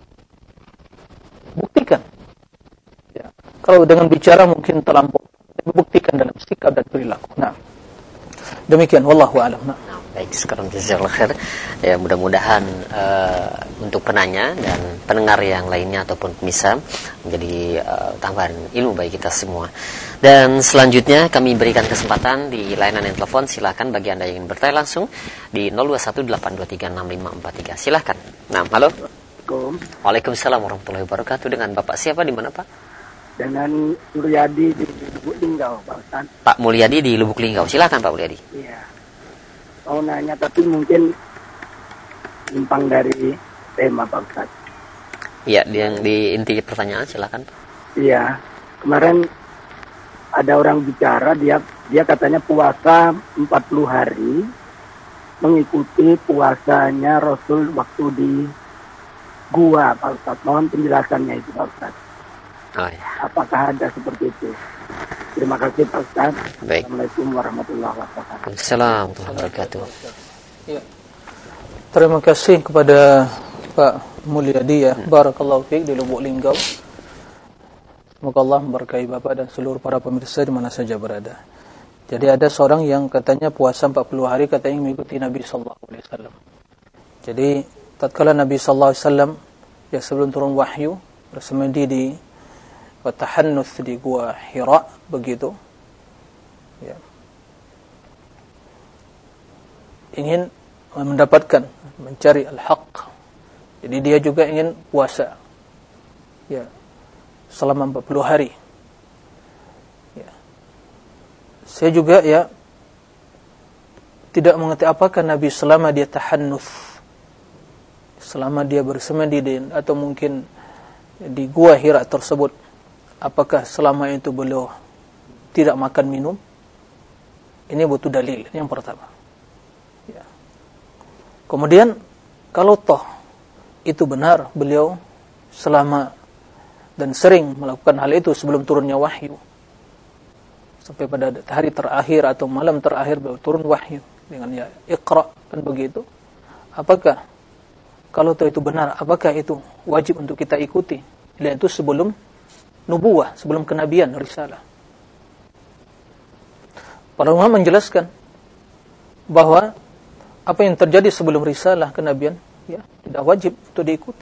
Buktikan. Ya. Kalau dengan bicara mungkin terlampau, buktikan dalam sikap dan perilaku. Nah, demikian. Wallahu a'lam. Nah. Baik, sekarang jazakallahu khair. Ya, mudah-mudahan untuk penanya dan pendengar yang lainnya ataupun pemirsa menjadi tambahan ilmu bagi kita semua. Dan selanjutnya kami berikan kesempatan di layanan yang telepon. Silakan bagi Anda yang ingin bertanya langsung di 0218236543. Silakan. Nah, halo. Waalaikumsalam warahmatullahi wabarakatuh. Dengan Bapak siapa, di mana Pak? Dengan Mulyadi di Lubuk Linggau, Pak Ustaz. Pak Mulyadi di Lubuk Linggau. Silakan Pak Mulyadi. Iya. Mau nanya tapi mungkin nyimpang dari tema, Pak Ustaz. Iya, yang di inti pertanyaan silakan Pak. Iya. Kemarin ada orang bicara, dia katanya puasa 40 hari mengikuti puasanya Rasul waktu di gua, Pak Ustaz. Mohon penjelasannya itu, Pak Ustaz. Oh, ya. Apakah ada seperti itu? Terima kasih, Pak Ustaz. Baik. Assalamualaikum warahmatullahi wabarakatuh. Assalamualaikum warahmatullahi wabarakatuh. Ya. Terima kasih kepada Pak Mulyadi ya. Barakallahu fiik di Lubuk Linggau. Semoga Allah memberkahi Bapak dan seluruh para pemirsa di mana saja berada. Jadi ada seorang yang katanya puasa 40 hari katanya mengikuti Nabi sallallahu alaihi wasallam. Jadi tatkala Nabi sallallahu alaihi wasallam ya sebelum turun wahyu bersemedi di tahannus di gua Hira begitu. Ya. Ingin mendapatkan, mencari al-haq. Jadi dia juga ingin puasa. Ya. Selama 40 hari. Ya. Saya juga ya tidak mengerti apakah Nabi selama dia tahannus, selama dia bersemedi atau mungkin di gua Hira tersebut, apakah selama itu beliau tidak makan minum? Ini butuh dalil yang pertama. Ya. Kemudian kalau toh itu benar beliau selama dan sering melakukan hal itu sebelum turunnya wahyu, sampai pada hari terakhir atau malam terakhir beliau turun wahyu dengan ya Iqra kan begitu. Apakah kalau toh itu benar, apakah itu wajib untuk kita ikuti? Dan itu sebelum nubuwah, sebelum kenabian, risalah. Para ulama menjelaskan bahwa apa yang terjadi sebelum risalah kenabian ya tidak wajib untuk diikuti.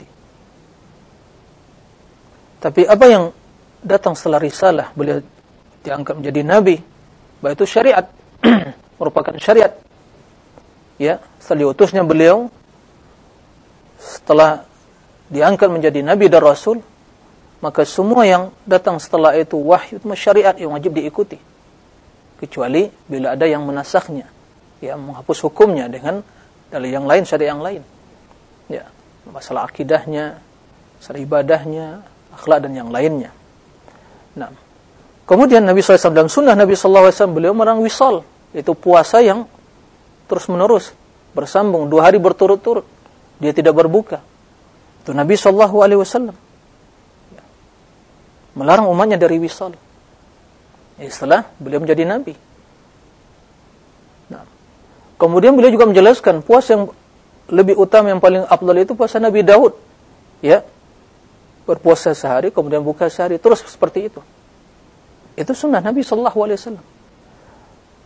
Tapi apa yang datang setelah risalah, beliau diangkat menjadi nabi, bahwa itu syariat, merupakan syariat. Ya, setelah diutusnya beliau, setelah diangkat menjadi nabi dan rasul, maka semua yang datang setelah itu wahyu, itu syariat yang wajib diikuti. Kecuali bila ada yang menasakhnya, ya, menghapus hukumnya dengan dalil yang lain, syariat yang lain. Ya, masalah akidahnya, masalah ibadahnya, akhlak dan yang lainnya. Nah, kemudian Nabi SAW dalam sunnah Nabi SAW beliau menerang wisal, yaitu puasa yang terus menerus bersambung 2 hari berturut-turut, dia tidak berbuka. Itu Nabi SAW melarang umatnya dari wisal. Setelah beliau menjadi nabi. Nah, kemudian beliau juga menjelaskan puasa yang lebih utama, yang paling afdal itu puasa Nabi Daud. Ya, berpuasa sehari kemudian buka sehari, terus seperti itu. Itu sunnah Nabi SAW.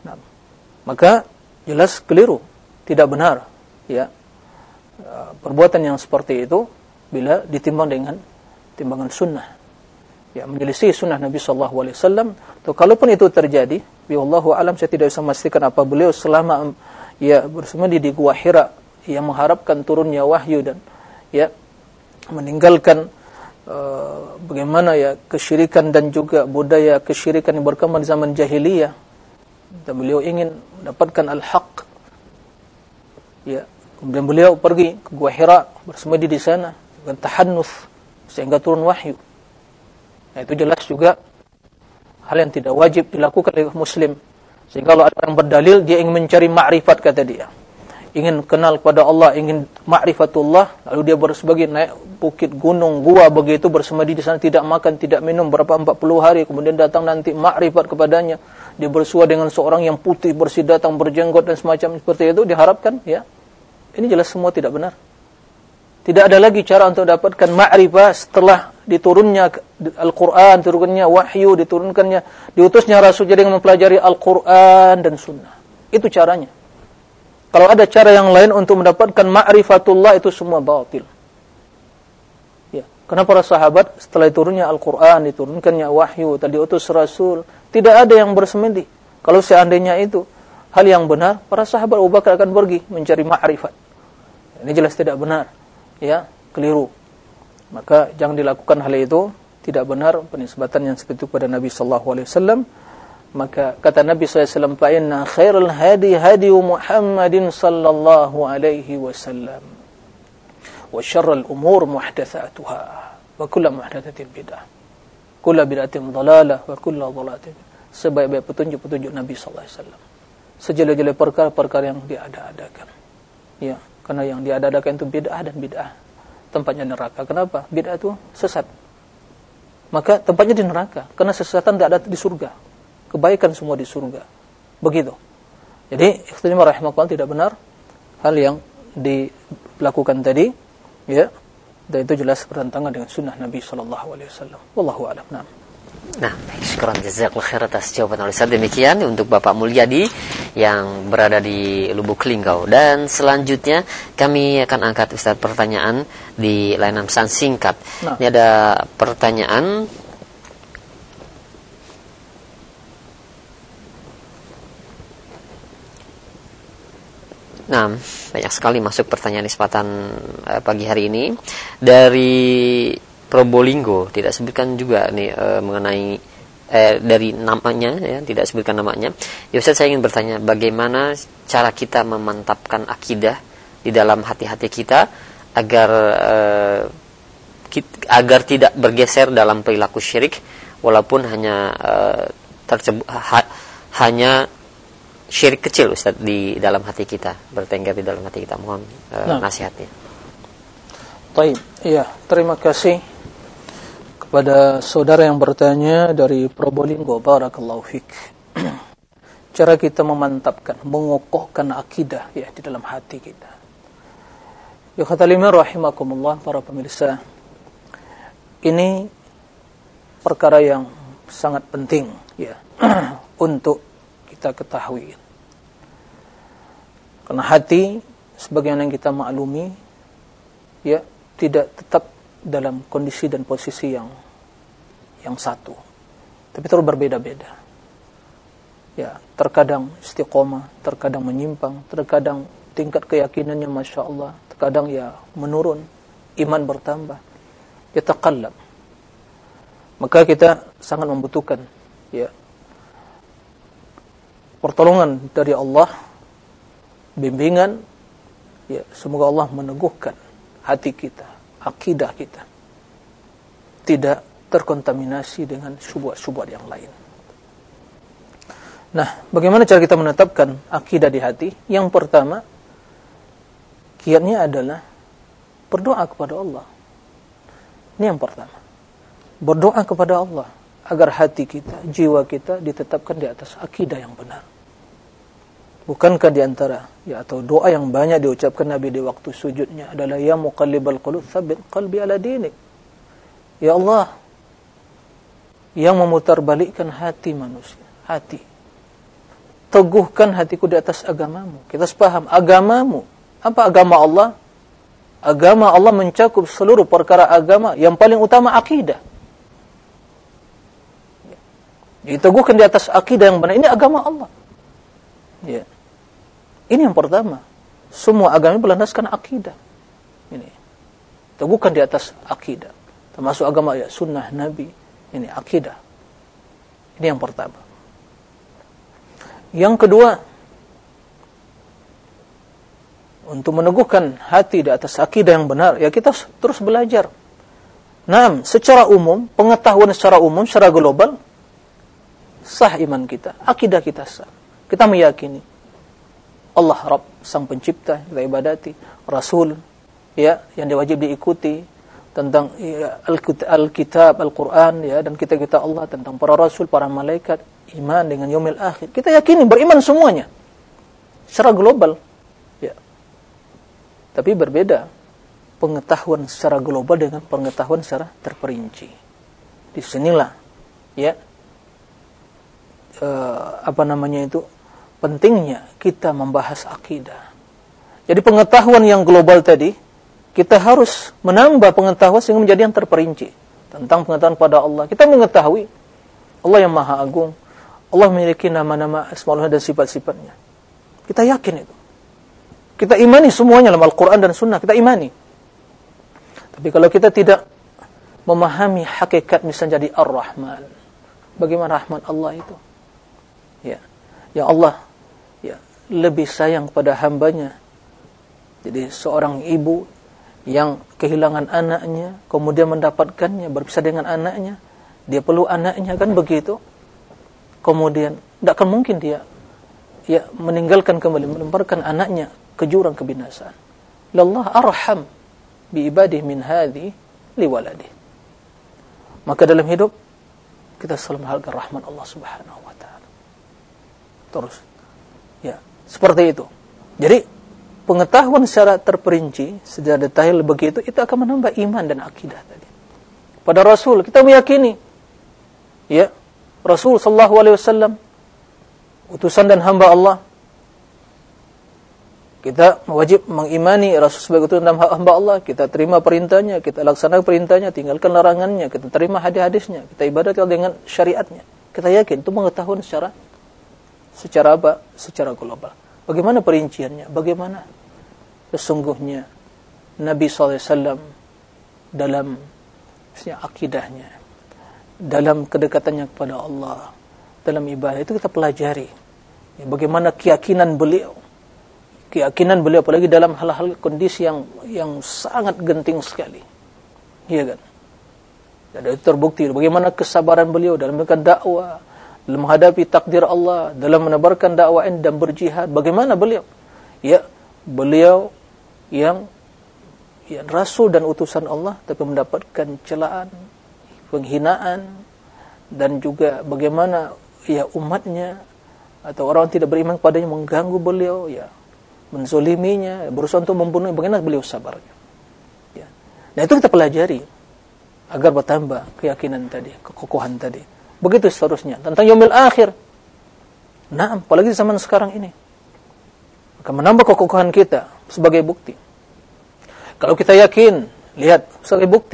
Nah, maka jelas keliru, tidak benar, ya, perbuatan yang seperti itu bila ditimbang dengan timbangan sunnah, ya, menyelisih sunnah Nabi SAW. Atau kalaupun itu terjadi, wallahu alam, saya tidak bisa memastikan apa beliau selama ya bersemedi di Gua Hira yang mengharapkan turunnya wahyu dan ya meninggalkan bagaimana ya kesyirikan dan juga budaya kesyirikan yang berkembang di zaman jahiliyah, dan beliau ingin mendapatkan al-haq, ya, kemudian beliau pergi ke Gua Hira, bersemedi di sana dengan tahannuth sehingga turun wahyu. Nah, itu jelas juga hal yang tidak wajib dilakukan oleh muslim. Sehingga kalau ada orang berdalil, dia ingin mencari ma'rifat, kata dia, ingin kenal kepada Allah, ingin ma'rifatullah, lalu dia bersebagai naik bukit, gunung, gua, begitu bersemedi di sana, tidak makan, tidak minum berapa 40 hari, kemudian datang nanti ma'rifat kepadanya, dia bersua dengan seorang yang putih, bersih, datang berjenggot dan semacam seperti itu, diharapkan, ya, ini jelas semua tidak benar. Tidak ada lagi cara untuk dapatkan ma'rifah setelah diturunnya Al-Quran, turunnya wahyu, diutusnya Rasul, jadi mempelajari Al-Quran dan Sunnah. Itu caranya. Kalau ada cara yang lain untuk mendapatkan ma'rifatullah, itu semua batil. Ya, karena para sahabat setelah turunnya Al-Quran, diturunkannya wahyu, tadi diutus Rasul, tidak ada yang bersemedi. Kalau seandainya itu hal yang benar, para sahabat Abu Bakar akan pergi mencari ma'rifat. Ini jelas tidak benar, ya, keliru. Maka jangan dilakukan hal itu, tidak benar penisbatan yang seperti itu kepada Nabi SAW. Maka kata Nabi SAW, fa inna khairul hadi hadi Muhammadin sallallahu alaihi wasallam, wa syarrul umur muhdatsatuha, wa kullu muhdatsatin bid'ah, kullu bid'atin dhalalah, wa kullu dhalalatin. Sebaik-baik petunjuk Nabi SAW, sejelek-jelek perkara yang diada-adakan, ya, karena yang diada-adakan itu bid'ah, dan bid'ah tempatnya neraka. Kenapa? Bid'ah itu sesat, maka tempatnya di neraka, karena sesatan tidak ada di surga, kebaikan semua di surga. Begitu. Jadi ikhtimar rahimakumullah, tidak benar hal yang dilakukan tadi, ya, dan itu jelas bertentangan dengan sunnah Nabi SAW. Wallahu a'lam. Nah, syukuran jazakallahu khair atas jawaban Ustaz. Demikian untuk Bapak Mulyadi yang berada di Lubuk Linggau. Dan selanjutnya kami akan angkat Ustaz pertanyaan di layanan pesan singkat. Nah, ini ada pertanyaan. Nah, banyak sekali masuk pertanyaan di kesempatan pagi hari ini dari Probolinggo, tidak sebutkan juga nih mengenai dari namanya, ya, tidak sebutkan namanya. Ya Ustaz, saya ingin bertanya, bagaimana cara kita memantapkan akidah di dalam hati-hati kita agar tidak bergeser dalam perilaku syirik, walaupun hanya hanya syirik kecil, Ustaz, di dalam hati kita, bertengger di dalam hati kita. Mohon nasihatnya. Baik, iya, terima kasih kepada saudara yang bertanya dari Probolinggo. Barakallahu fik. Cara kita memantapkan, mengokohkan akidah, ya, di dalam hati kita. Ya khatalimin rahimakumullah, para pemirsa, ini perkara yang sangat penting, ya, untuk kita ketahui. Karena hati, sebagaimana yang kita maklumi, ya, tidak tetap dalam kondisi dan posisi yang satu, tapi terus berbeda-beda. Ya, terkadang istiqomah, terkadang menyimpang, terkadang tingkat keyakinannya masya Allah, terkadang ya menurun, iman bertambah, ya taqallab. Maka kita sangat membutuhkan, ya, pertolongan dari Allah, bimbingan, ya, semoga Allah meneguhkan hati kita, akidah kita, tidak terkontaminasi dengan syubhat-syubhat yang lain. Nah, bagaimana cara kita menetapkan akidah di hati? Yang pertama, kiatnya adalah berdoa kepada Allah. Ini yang pertama. Berdoa kepada Allah agar hati kita, jiwa kita ditetapkan di atas akidah yang benar. Bukankah di antara, ya, atau doa yang banyak diucapkan Nabi di waktu sujudnya adalah ya muqallibal qulub tsabbit qalbi ala dinik. Ya Allah yang memutarbalikkan hati manusia, hati, teguhkan hatiku di atas agamamu. Kita harus paham agamamu. Apa agama Allah? Agama Allah mencakup seluruh perkara agama. Yang paling utama akidah. Diteguhkan di atas akidah yang benar. Ini agama Allah. Ya. Ini yang pertama. Semua agama berlandaskan akidah. Ini. Teguhkan di atas akidah. Termasuk agama ya, sunnah Nabi. Ini akidah. Ini yang pertama. Yang kedua, untuk meneguhkan hati di atas akidah yang benar, ya kita terus belajar. Nah, secara umum, pengetahuan secara umum, secara global, sah iman kita, akidah kita sah. Kita meyakini Allah Rabb, Sang Pencipta, kita ibadati, Rasul, ya, yang wajib diikuti, tentang ya, Alkitab, Al-Quran, ya, dan kita Allah, tentang para Rasul, para malaikat, iman dengan yaumil akhir. Kita yakini, beriman semuanya, secara global, ya. Tapi berbeda pengetahuan secara global dengan pengetahuan secara terperinci. Di sinilah, ya, pentingnya kita membahas akidah. Jadi pengetahuan yang global tadi, kita harus menambah pengetahuan sehingga menjadi yang terperinci tentang pengetahuan pada Allah. Kita mengetahui Allah yang Maha Agung, Allah memiliki nama-nama, asmaul dan sifat-sifatnya. Kita yakin itu. Kita imani semuanya dalam Al-Quran dan Sunnah, kita imani. Tapi kalau kita tidak memahami hakikat, misalnya jadi Ar-Rahman, bagaimana Rahman Allah itu? Ya, ya Allah, ya, lebih sayang kepada hambanya. Jadi seorang ibu yang kehilangan anaknya, kemudian mendapatkannya, berpisah dengan anaknya, dia perlu anaknya, kan begitu. Kemudian tidak akan mungkin dia ya meninggalkan kembali, melemparkan anaknya ke jurang kebinasaan. Allah arham bi ibadihi min hadhi li waladi. Maka dalam hidup kita selalu menghargai rahman Allah Subhanahu wa taala. Terus ya, seperti itu. Jadi pengetahuan secara terperinci, secara detail begitu, itu akan menambah iman dan akidah tadi. Pada Rasul kita meyakini, ya, Rasul sallallahu alaihi wasallam utusan dan hamba Allah. Kita wajib mengimani Rasul sebagai utusan dan hamba Allah. Kita terima perintahnya, kita laksanakan perintahnya, tinggalkan larangannya, kita terima hadis-hadisnya, kita ibadati dengan syariatnya. Kita yakin itu pengetahuan secara apa? Secara global. Bagaimana perinciannya? Bagaimana sesungguhnya Nabi SAW dalam akidahnya, dalam kedekatannya kepada Allah, dalam ibadah itu kita pelajari. Ya, bagaimana keyakinan beliau apalagi dalam hal-hal kondisi yang sangat genting sekali. Iya kan? Dan itu terbukti bagaimana kesabaran beliau dalam memberikan dakwah, dalam menghadapi takdir Allah, dalam menebarkan dakwah dan berjihad. Bagaimana beliau? Ya, beliau yang Rasul dan utusan Allah, tapi mendapatkan celaan, penghinaan, dan juga bagaimana ya umatnya atau orang yang tidak beriman kepadanya mengganggu beliau, ya, menzoliminya, berusaha untuk membunuhnya. Bagaimana beliau sabarnya? Ya. Nah, itu kita pelajari agar bertambah keyakinan tadi, kekokohan tadi. Begitu seterusnya tentang yaumil akhir. Nah, apalagi di zaman sekarang ini, akan menambah kekokohan kita sebagai bukti. Kalau kita yakin, lihat sebagai bukti.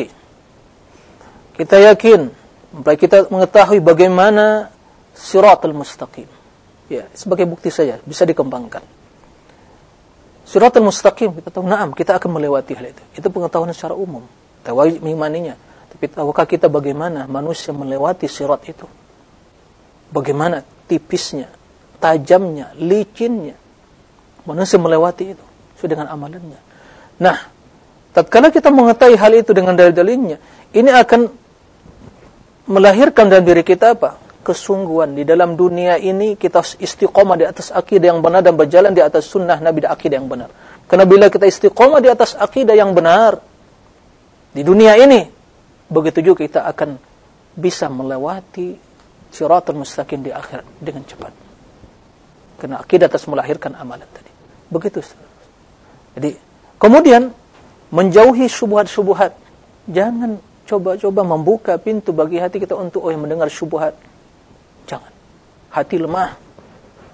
Kita yakin, kita mengetahui bagaimana siratal mustaqim. Ya, sebagai bukti saja bisa dikembangkan. Siratal mustaqim, kita tahu, na'am, kita akan melewati hal itu. Itu pengetahuan secara umum. Kita wajib mengimaninya. Tapi tahukah kita bagaimana manusia melewati sirat itu? Bagaimana tipisnya, tajamnya, licinnya manusia melewati itu sesuai dengan amalannya. Nah, tatkala kita mengetahui hal itu dengan dalil-dalilnya, ini akan melahirkan dalam diri kita apa? Kesungguhan. Di dalam dunia ini kita istiqomah di atas akidah yang benar dan berjalan di atas sunnah Nabi dan akidah yang benar. Karena bila kita istiqomah di atas akidah yang benar di dunia ini, begitu juga kita akan bisa melewati siratal mustaqim di akhirat dengan cepat. Karena akidah atas melahirkan amalan tadi. Begitu. Jadi, kemudian menjauhi syubhat-syubhat. Jangan coba-coba membuka pintu bagi hati kita untuk mendengar syubhat. Jangan. Hati lemah.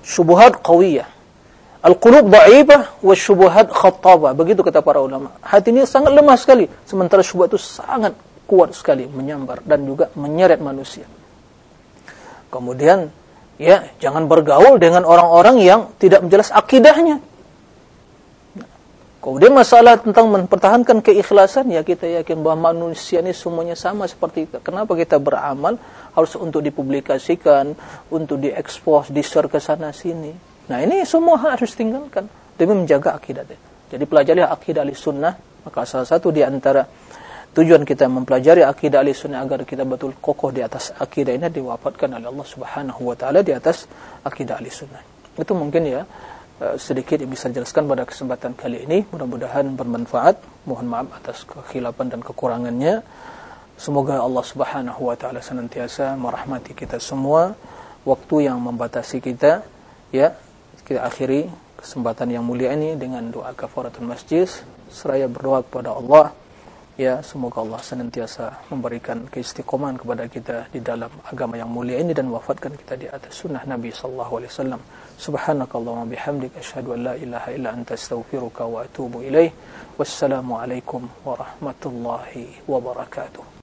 syubhat qawiyah. Al-qulub dha'ifah wa syubhat khattabah. Begitu kata para ulama. Hati ini sangat lemah sekali, sementara syubhat itu sangat kuat sekali menyambar dan juga menyeret manusia. Kemudian, ya, jangan bergaul dengan orang-orang yang tidak jelas akidahnya. Kemudian masalah tentang mempertahankan keikhlasan, ya kita yakin bahwa manusia ini semuanya sama seperti kita. Kenapa kita beramal harus untuk dipublikasikan, untuk diekspos, di-share ke sana sini. Nah, ini semua harus tinggalkan demi menjaga akidah. Jadi pelajarilah akidah Ahlussunnah. Maka salah satu di antara tujuan kita mempelajari akidah Ahlussunnah agar kita betul kokoh di atas akidah ini diwafatkan oleh Allah Subhanahu wa taala di atas akidah Ahlussunnah. Itu mungkin ya sedikit yang bisa dijelaskan pada kesempatan kali ini. Mudah-mudahan bermanfaat. Mohon maaf atas kekhilafan dan kekurangannya. Semoga Allah Subhanahu wa taala senantiasa merahmati kita semua. Waktu yang membatasi kita, ya, kita akhiri kesempatan yang mulia ini dengan doa kafaratul majlis seraya berdoa kepada Allah, ya, semoga Allah senantiasa memberikan keistiqomahan kepada kita di dalam agama yang mulia ini dan wafatkan kita di atas sunnah Nabi sallallahu alaihi wasallam. Subhanakallahumma bihamdika asyhadu an la ilaha illa anta astaghfiruka wa atubu ilaih. Wassalamu alaikum warahmatullahi wabarakatuh.